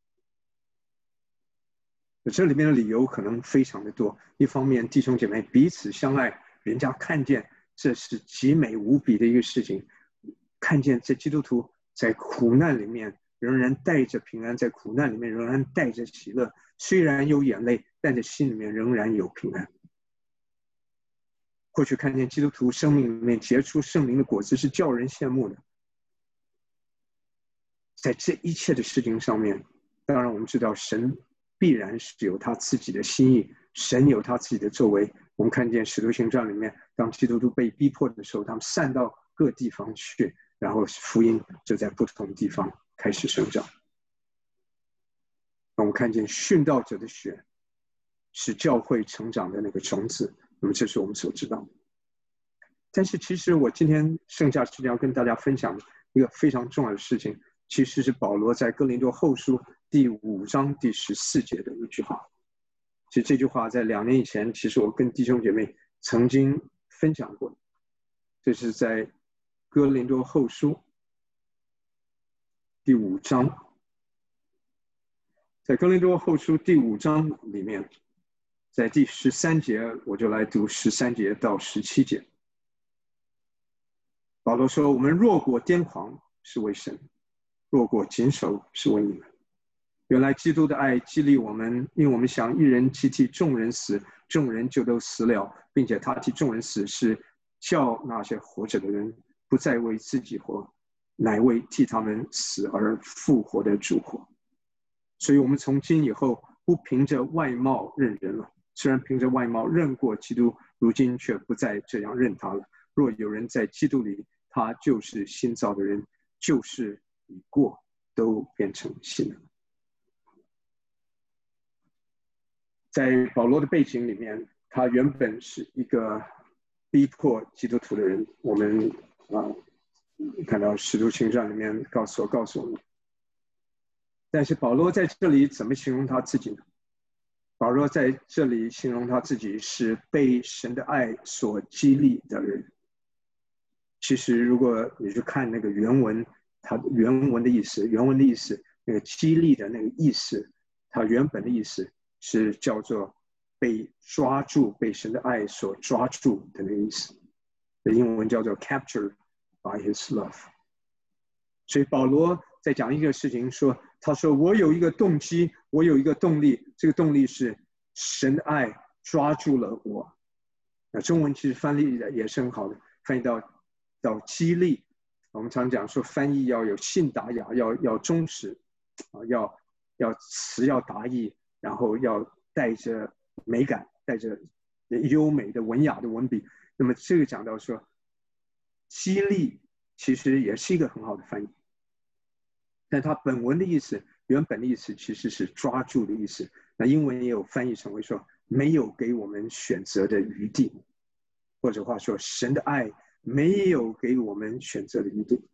这里面的理由可能非常的多。一方面，弟兄姐妹彼此相爱，人家看见这是极美无比的一个事情，看见这基督徒在苦难里面仍然带着平安，在苦难里面仍然带着喜乐，虽然有眼泪，但是心里面仍然有平安。或许看见基督徒生命里面结出圣灵的果子是叫人羡慕的。在这一切的事情上面，当然我们知道神必然是有他自己的心意，神有他自己的作为。我们看见使徒行传里面，当基督徒被逼迫的时候，他们散到各地方去，然后福音就在不同的地方开始生长。我们看见殉道者的血是教会成长的那个种子，那么这是我们所知道的。但是其实我今天剩下时间要跟大家分享一个非常重要的事情，其实是保罗在哥林多后书第5章第14节的一句话。其实这句话在2年以前，其实我跟弟兄姐妹曾经分享过，这是在哥林多后书第5章，在哥林多后书第5章里面，在第13节，我就来读13节到17节。保罗说：“我们若果癫狂，是为神；若果谨守，是为你们。原来基督的爱激励我们，因为我们想一人替众人死，众人就都死了，并且他替众人死，是叫那些活着的人不再为自己活，乃为替他们死而复活的主活。所以我们从今以后不凭着外貌认人了，虽然凭着外貌认过基督，如今却不再这样认他了。若有人在基督里，他就是新造的人，旧事已过，都变成新的。”在保罗的背景里面，他原本是一个逼迫基督徒的人。我们看到使徒行传里面告诉我们，但是保罗在这里怎么形容他自己呢？保罗在这里形容他自己是被神的爱所激励的人。其实如果你去看那个原文，他原文的意思，那个激励的那个意思，他原本的意思是叫做被抓住，被神的爱所抓住的那个意思。 的英文叫做 captured by his love。所以保罗在讲一个事情说，他说我有一个动机，我有一个动力，这个动力是神的爱抓住了我。那中文其实翻译的也是很好的，翻译到激励。我们常讲说翻译要有信达雅，要忠实啊，要词要达意，然后要带着美感，带着优美的文雅的文笔。那么这个讲到说激励其实也是一个很好的翻译，但它本文的意思，原本的意思其实是抓住的意思。那英文也有翻译成为说没有给我们选择的余地，或者话说神的爱没有给我们选择的余地。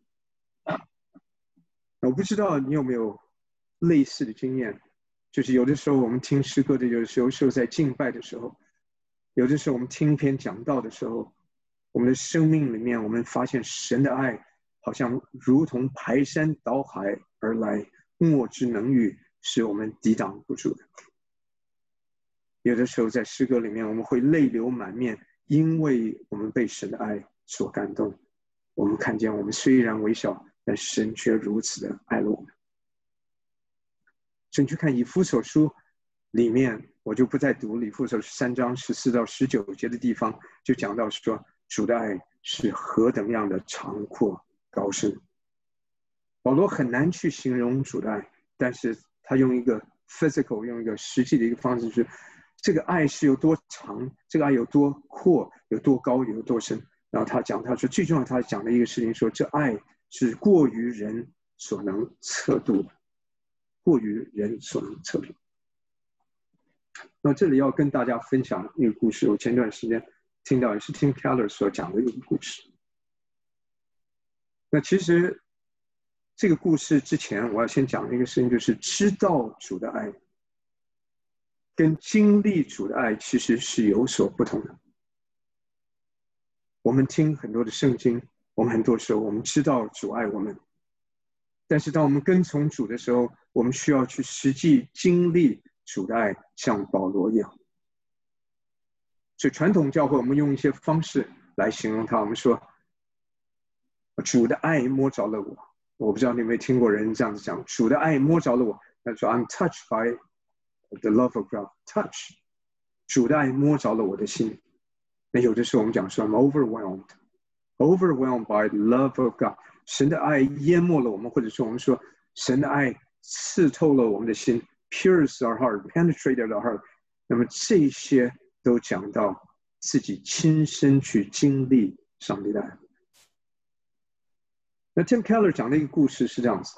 我不知道你有没有类似的经验，就是有的时候我们听诗歌的，有的时候在敬拜的时候，有的时候我们听一篇讲道的时候，我们的生命里面，我们发现神的爱好像如同排山倒海而来，莫之能御，是我们抵挡不住的。有的时候在诗歌里面，我们会泪流满面，因为我们被神的爱所感动。我们看见我们虽然微小，但神却如此的爱了我们。所以你去看以弗所书里面，我就不再读以弗所书3章14到19节的地方，就讲到说主的爱是何等样的长阔高深。保罗很难去形容主的爱，但是他用一个 physical， 用一个实际的一个方式，就是这个爱是有多长，这个爱有多阔，有多高，有多深。然后他说最重要，他讲的一个事情说，这爱是过于人所能测度的，过于人所能测度。那这里要跟大家分享一个故事，我前段时间听到也是Tim Keller 所讲的一个故事。那其实这个故事之前，我要先讲一个事情，就是知道主的爱跟经历主的爱其实是有所不同的。我们听很多的圣经，我们很多时候我们知道主爱我们，但是当我们跟从主的时候，我们需要去实际经历主的爱，像保罗一样。所以传统教会我们用一些方式来形容它，我们说主的爱摸着了我。我不知道你有没有听过人这样子讲，主的爱摸着了我，他说 I'm touched by the love of God。 touch， 主的爱摸着了我的心。那有的时候我们讲说 I'm overwhelmed by the love of God， 神的爱淹没了我们，或者说我们说神的爱刺透了我们的心， pierce our heart， penetrated our heart。 那么这些都讲到自己亲身去经历上帝的爱。那 Tim Keller 讲的一个故事是这样子，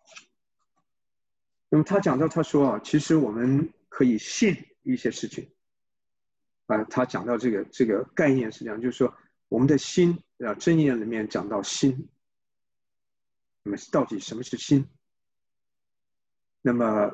那么他讲到他说其实我们可以信一些事情。他讲到这个概念是这样，就是说我们的心箴言里面讲到心，那么到底什么是心？那么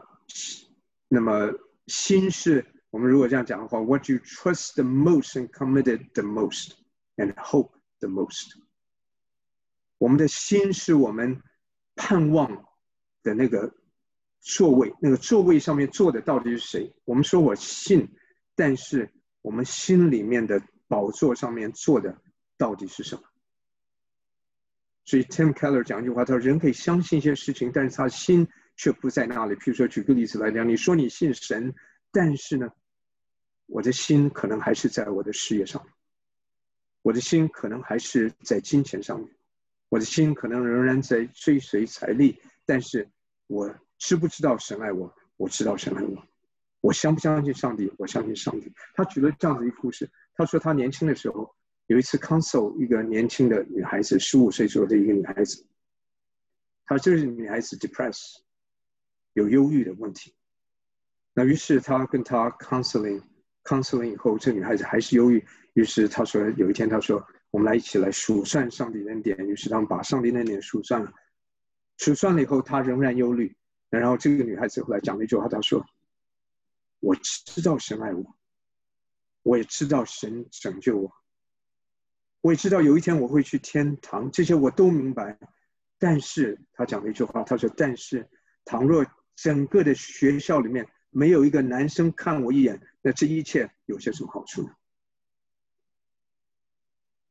心是我们如果这样讲的话 ，what you trust the most and committed the most and hope the most。我们的心是我们盼望的那个座位，那个座位上面坐的到底是谁？我们说我信，但是我们心里面的宝座上面坐的到底是什么？所以 Tim Keller 讲一句话，他说人可以相信一些事情，但是他心却不在那里。譬如说举个例子来讲，你说你信神，但是呢，我的心可能还是在我的事业上面，我的心可能还是在金钱上面，我的心可能仍然在追随财力，但是我知不知道神爱我？我知道神爱我。我相不相信上帝？我相信上帝。他举了这样子一个故事，他说他年轻的时候有一次 consult 一个年轻的女孩子，15岁左右的一个女孩子，他这个女孩子 depressed， 有忧郁的问题。那于是他跟他 counseling 以后，这女孩子还是忧郁。于是他说有一天他说我们来一起来数算上帝的恩典。于是他们把上帝的恩典数算了，数算了以后他仍然忧虑。然后这个女孩子后来讲了一句话，她说我知道神爱我，我也知道神拯救我，我也知道有一天我会去天堂，这些我都明白。但是他讲了一句话，他说但是倘若整个的学校里面没有一个男生看我一眼，那这一切有些什么好处呢？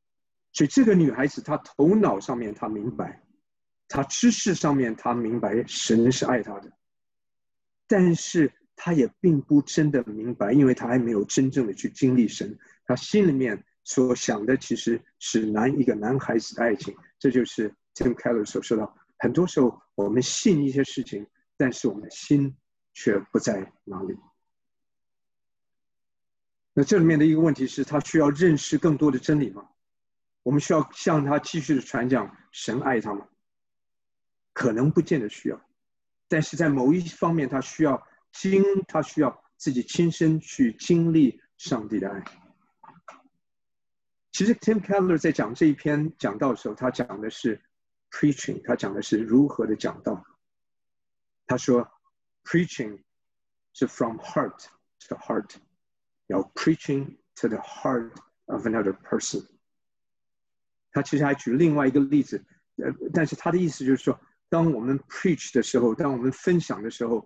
所以这个女孩子，她头脑上面她明白，她知识上面她明白神是爱她的，但是她也并不真的明白，因为她还没有真正的去经历神，她心里面所想的其实是一个男孩子的爱情。这就是 Tim Keller 所说的，很多时候我们信一些事情，但是我们的心却不在哪里。那这里面的一个问题是，他需要认识更多的真理吗？我们需要向他继续的传讲神爱他吗？可能不见得需要，但是在某一方面，他需要自己亲身去经历上帝的爱。其实 Tim Keller 在讲这一篇讲道的时候，他讲的是 preaching， 他讲的是如何的讲道。他说 preaching 是 from heart to heart， 要 preaching to the heart of another person。他其实还举另外一个例子，但是他的意思就是说，当我们 preach 的时候，当我们分享的时候，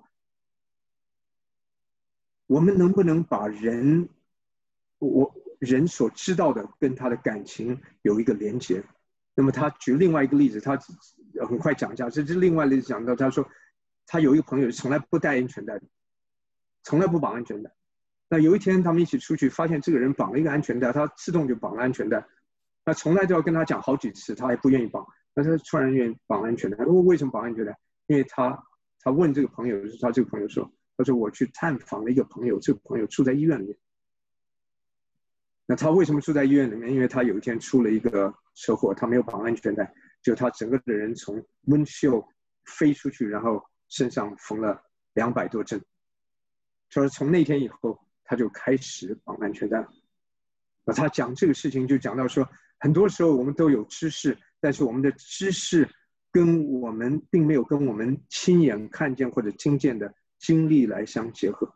我们能不能把人所知道的跟他的感情有一个连接？那么他举另外一个例子，他很快讲一下，这是另外一个例子讲到，他说他有一个朋友从来不戴安全带的，从来不绑安全带。那有一天他们一起出去，发现这个人绑了一个安全带，他自动就绑了安全带。那从来都要跟他讲好几次，他还不愿意绑。那他突然愿意绑安全带，为什么绑安全带？因为他问这个朋友，他这个朋友说，他说我去探访了一个朋友，这个朋友住在医院里面。那他为什么住在医院里面？因为他有一天出了一个车祸，他没有绑安全带，就他整个的人从windshield飞出去，然后身上缝了200多针。说从那天以后，他就开始绑安全带。那他讲这个事情就讲到说，很多时候我们都有知识，但是我们的知识跟我们并没有跟我们亲眼看见或者听见的经历来相结合。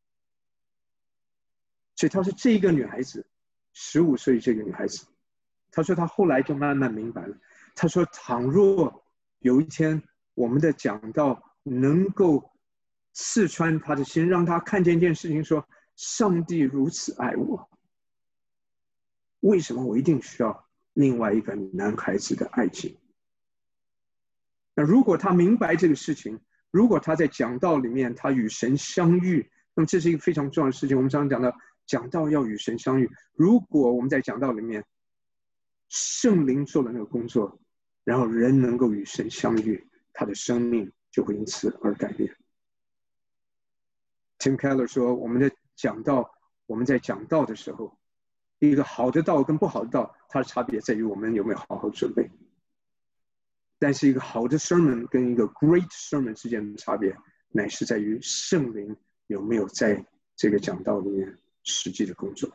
所以他说这个女孩子，15岁这个女孩子，他说她后来就慢慢明白了。他说倘若有一天我们的讲道能够刺穿她的心，让她看见一件事情，说上帝如此爱我，为什么我一定需要另外一个男孩子的爱情？那如果他明白这个事情，如果他在讲道里面他与神相遇，那么这是一个非常重要的事情。我们常常讲到讲道要与神相遇，如果我们在讲道里面圣灵做了那个工作，然后人能够与神相遇，他的生命就会因此而改变。Tim Keller 说，我们在讲道的时候，一个好的道跟不好的道，它的差别在于我们有没有好好准备。但是一个好的 sermon 跟一个 great sermon 之间的差别，乃是在于圣灵有没有在这个讲道里面实际的工作。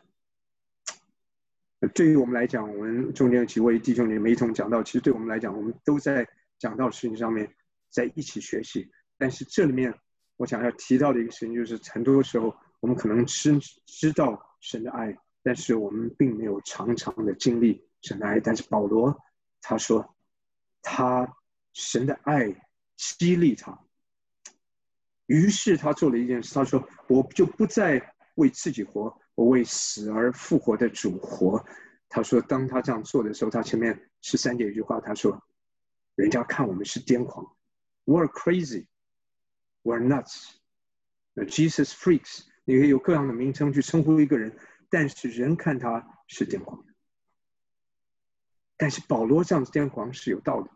对于我们来讲，我们中间有几位弟兄姐妹一同讲道，其实对我们来讲，我们都在讲道事情上面在一起学习。但是这里面我想要提到的一个事情，就是很多时候我们可能知道神的爱，但是我们并没有常常的经历神的爱。但是保罗他说，神的爱激励他，于是他做了一件事，他说我就不再为自己活，我为死而复活的主活。他说当他这样做的时候，他前面13节有一句话，他说人家看我们是癫狂， we're crazy, we're nuts, Jesus freaks， 你可以有各样的名称去称呼一个人，但是人看他是癫狂的。但是保罗这样子癫狂是有道理。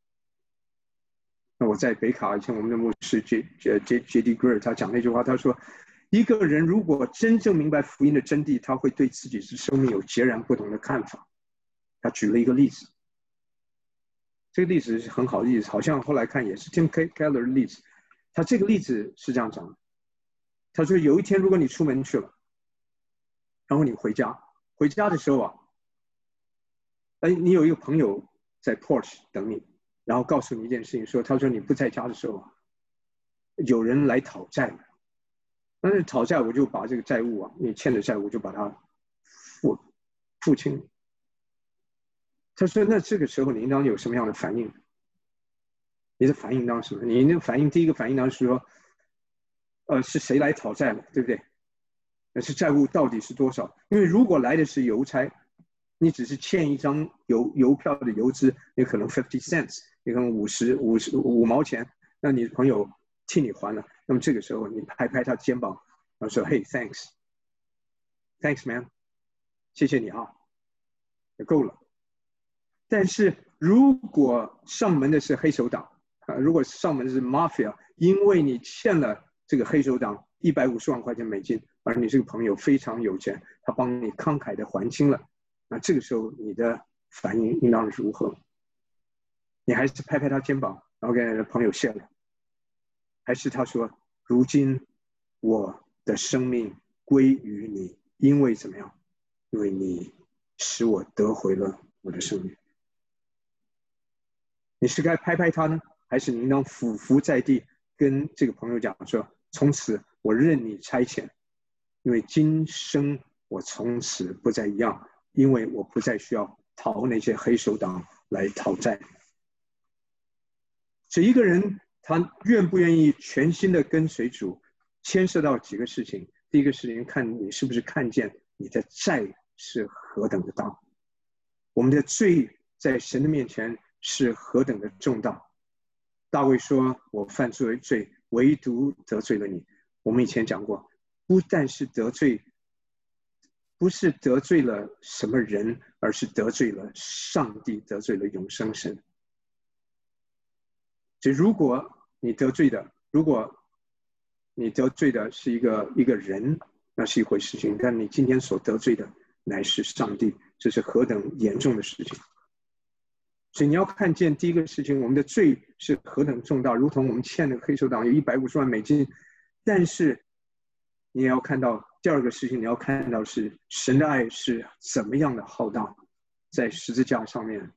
那我在北卡以前，我们的牧师 J.D. Greer 他讲那句话，他说一个人如果真正明白福音的真谛，他会对自己的生命有截然不同的看法。他举了一个例子，这个例子是很好的例子，好像后来看也是 Tim Keller 的例子。他这个例子是这样讲的，他说有一天如果你出门去了，然后你回家的时候啊，你有一个朋友在 Porsche 等你，然后告诉你一件事情，他说你不在家的时候，有人来讨债，但是讨债我就把这个债务啊，你欠的债务就把它付清。他说那这个时候你应当有什么样的反应？你的反应当什么？你的反应第一个反应当是说，是谁来讨债了，对不对？那是债务到底是多少？因为如果来的是邮差， 你只是欠一张邮票的邮资，你可能 50 cents， 你可能5毛钱，那你朋友替你还了，那么这个时候你拍拍他肩膀，然后说 Hey thanks man， 谢谢你啊，就够了。但是如果上门的是黑手党如果上门的是 mafia， 因为你欠了这个黑手党150万块钱美金，而你这个朋友非常有钱，他帮你慷慨的还清了，那这个时候你的反应应当是如何？你还是拍拍他肩膀，然后跟朋友谢了，还是他说如今我的生命归于你，因为怎么样？因为你使我得回了我的生命。你是该拍拍他呢，还是你应当俯伏在地跟这个朋友讲说，从此我任你差遣，因为今生我从此不再一样，因为我不再需要讨那些黑手党来讨债。所以一个人他愿不愿意全心的跟随主，牵涉到几个事情。第一个事情，看你是不是看见你的债是何等的大，我们的罪在神的面前是何等的重大。大卫说，我犯罪唯独得罪了你。我们以前讲过，不但是得罪，不是得罪了什么人，而是得罪了上帝，得罪了永生神。所以如果你得罪的是一个人，那是一回事情，但你今天所得罪的乃是上帝，这是何等严重的事情。所以你要看见第一个事情，我们的罪是何等重大，如同我们欠的黑手党有150万美金，但是你也要看到第二个事情，你要看到是神的爱是怎么样的浩大，在十字架上面，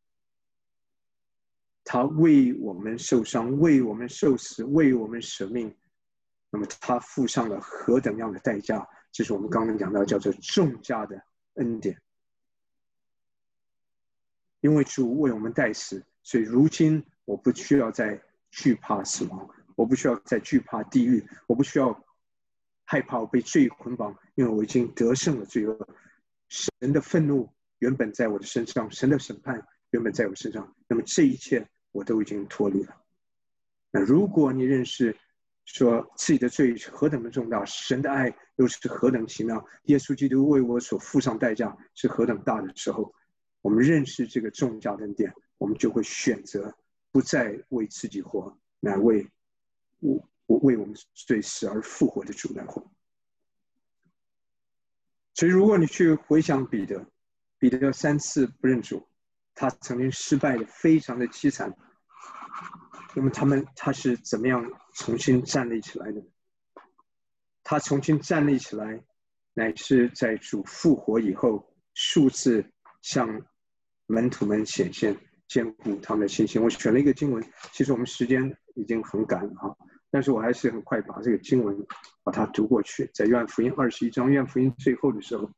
他为我们受伤，为我们受死，为我们舍命，那么他付上了何等样的代价，这是我们刚刚讲到叫做重价的恩典。因为主为我们代死，所以如今我不需要再惧怕死亡，我不需要再惧怕地狱，我不需要害怕我被罪捆绑，因为我已经得胜了罪恶。神的愤怒原本在我的身上，神的审判原本在我身上，那么这一切我都已经脱离了。那如果你认识说自己的罪是何等的重大，神的爱又是何等奇妙，耶稣基督为我所付上代价是何等大的时候，我们认识这个重价的恩典，我们就会选择不再为自己活，乃为我们罪死而复活的主来活。所以如果你去回想彼得3次不认主，他曾经失败的非常的凄惨，那么他是怎么样重新站立起来的？他重新站立起来，乃是在主复活以后数次向门徒们显现，坚固他们的信心。我选了一个经文，其实我们时间已经很赶了，但是我还是很快把这个经文把它读过去。在约翰福音21章，约翰福音最后的时候，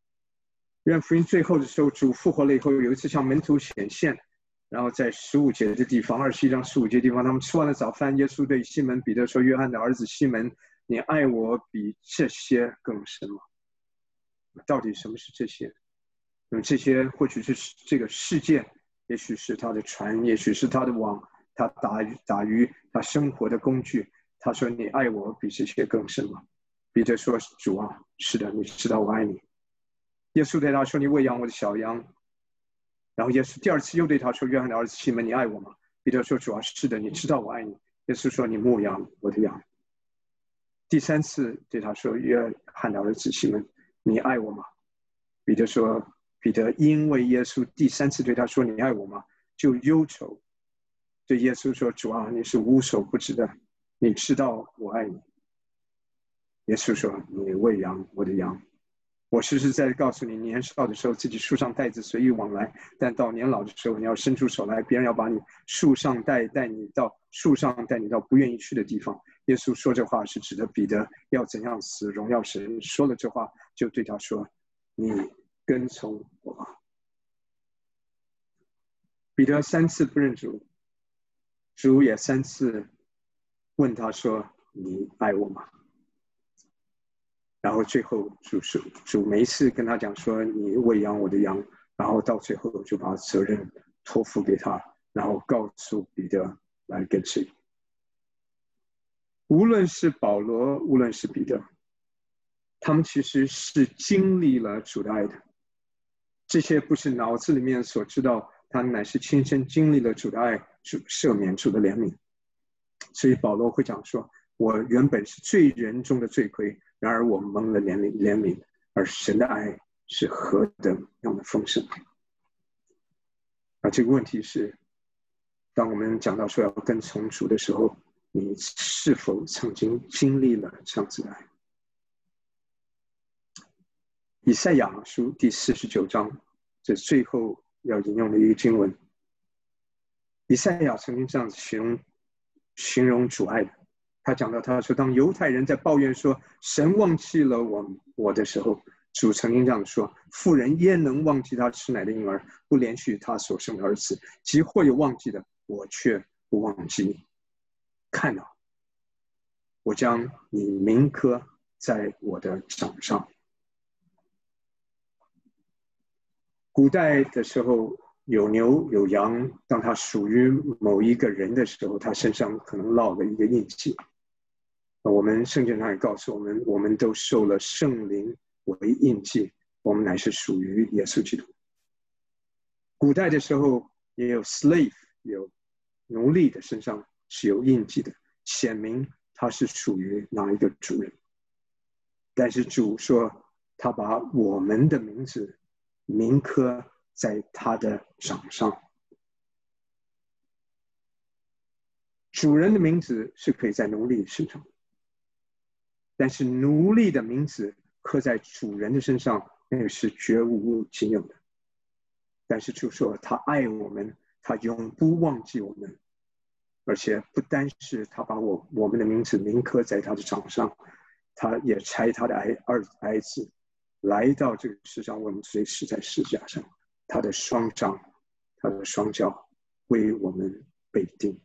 主复活了以后，有一次向门徒显现，然后在15节的地方，21章15节的地方，他们吃完了早饭，耶稣对西门彼得说：“约翰的儿子西门，你爱我比这些更深吗？”到底什么是这些？那么这些或许是这个世界，也许是他的船，也许是他的网，他打鱼，他生活的工具。他说：“你爱我比这些更深吗？”彼得说：“主啊，是的，你知道我爱你。”耶稣对他说：“你喂养我的小羊。”然后耶稣第二次又对他说：“约翰的儿子西门，你爱我吗？”彼得说：“主啊，是的，你知道我爱你。”耶稣说：“你牧养我的羊。”第三次对他说：“约翰的儿子西门，你爱我吗？”彼得说：“彼得因为耶稣第三次对他说你爱我吗，就忧愁，对耶稣说：主啊，你是无所不知的，你知道我爱你。”耶稣说：“你喂养我的羊。我实实在在告诉你，年少的时候自己束上带子随意往来，但到年老的时候，你要伸出手来，别人要把你束上带你到不愿意去的地方。”耶稣说这话是指的彼得要怎样死，荣耀神。说了这话，就对他说：“你跟从我吧。”彼得3次不认主，主也3次问他说：“你爱我吗？” 然后最后主每一次跟他讲说你喂养我的羊，然后到最后就把责任托付给他，然后告诉彼得来跟随。无论是保罗，无论是彼得，他们其实是经历了主的爱的。这些不是脑子里面所知道，他乃是亲身经历了主的爱，主赦免，主的怜悯。所以保罗会讲说，我原本是罪人中的罪魁，然而我蒙了怜悯，而神的爱是何等样的丰盛。这个问题是，当我们讲到说要跟从主的时候，你是否曾经经历了这样子的爱？以赛亚书第49章，这是最后要引用的一个经文。以赛亚曾经这样子形容主爱的，他讲到他说，当犹太人在抱怨说神忘记了我的时候，主曾经这样说：妇人焉能忘记他吃奶的婴儿，不连续他所生的儿子？即或有忘记的，我却不忘记你。看啊，我将你铭刻在我的掌上。古代的时候，有牛有羊，当它属于某一个人的时候，他身上可能烙了一个印记。我们圣经上也告诉我们，我们都受了圣灵为印记，我们乃是属于耶稣基督。古代的时候也有 slave， 有奴隶的身上是有印记的，显明他是属于哪一个主人。但是主说，他把我们的名字铭刻在他的掌上。主人的名字是可以在奴隶身上，但是奴隶的名字刻在主人的身上，那个是绝无仅有的。但是主说他爱我们，他永不忘记我们，而且不单是他把我们的名字铭刻在他的掌上，他也差他的儿子来到这个世上，为我们罪死在十字架上，他的双掌，他的双脚为我们被钉。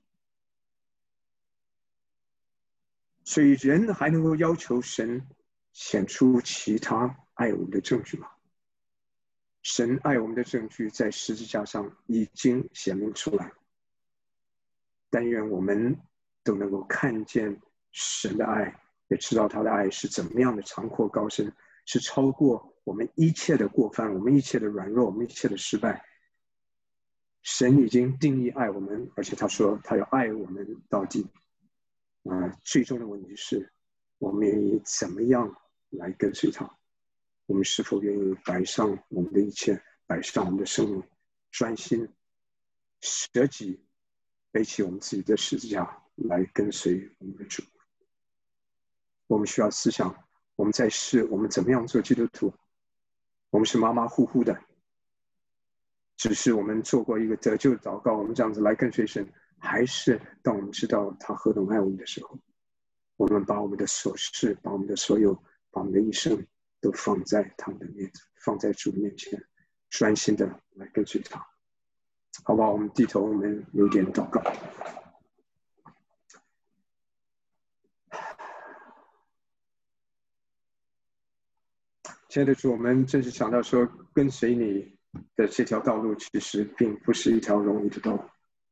所以人还能够要求神显出其他爱我们的证据吗？神爱我们的证据在十字架上已经显明出来，但愿我们都能够看见神的爱，也知道他的爱是怎么样的长阔高深，是超过我们一切的过犯，我们一切的软弱，我们一切的失败。神已经定义爱我们，而且他说他要爱我们到底。最终的问题是，我们愿意怎么样来跟随他？我们是否愿意摆上我们的一切，摆上我们的生命，专心舍己，背起我们自己的十字架来跟随我们的主？我们需要思想，我们在世，我们怎么样做基督徒？我们是马马虎虎的，只是我们做过一个得救祷告，我们这样子来跟随神，还是当我们知道他何等爱我们的时候，我们把我们的所事，把我们的所有，把我们的一生都放在他们的面前，放在主的面前，专心的来跟随他。好吧，我们低头，我们有点祷告。亲爱的主，我们真是想到说，跟随你的这条道路，其实并不是一条容易的道路。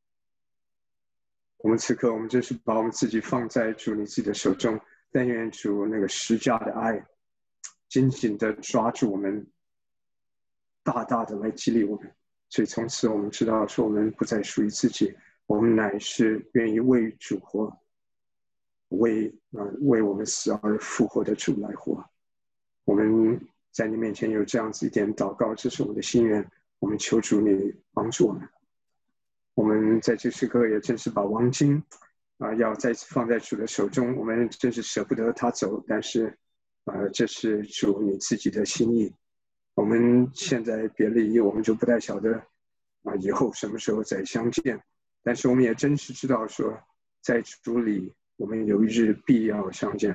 我们此刻，我们真是把我们自己放在主你自己的手中，但愿主那个十架的爱，紧紧的抓住我们，大大的来激励我们。所以从此我们知道，说我们不再属于自己，我们乃是愿意为主活，为我们死而复活的主来活。我们在你面前有这样子一点祷告，这是我们的心愿。我们求主你帮助我们。我们在这时刻也真是把王晶要再次放在主的手中，我们真是舍不得他走，但是这是主你自己的心意。我们现在别离，我们就不太晓得以后什么时候再相见，但是我们也真是知道说，在主里我们有一日必要相见。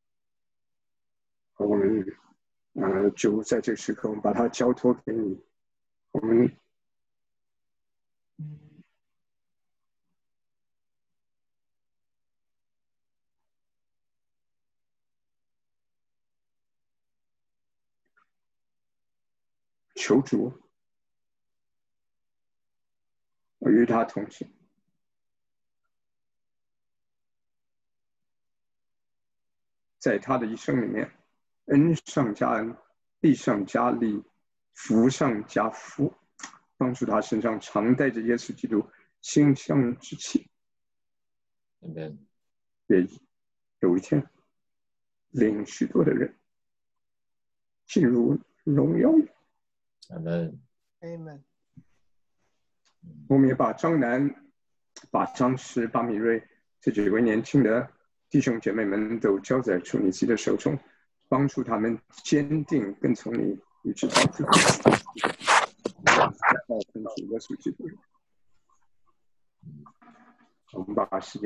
我们就在这时刻，我们把它交托给你。我们求主与他同行，在他的一生里面，恩上加恩，利上加利，福上加福，帮助他身上常带着耶稣基督馨香之气。 Amen. 也有一天，领许多的人进入荣耀里。 Amen. Amen. 我们也把张楠、把张石、把米瑞这几位年轻的弟兄姐妹们都交在主你自己的手中，帮助他们坚定跟从你，一直到最后。我们把时间。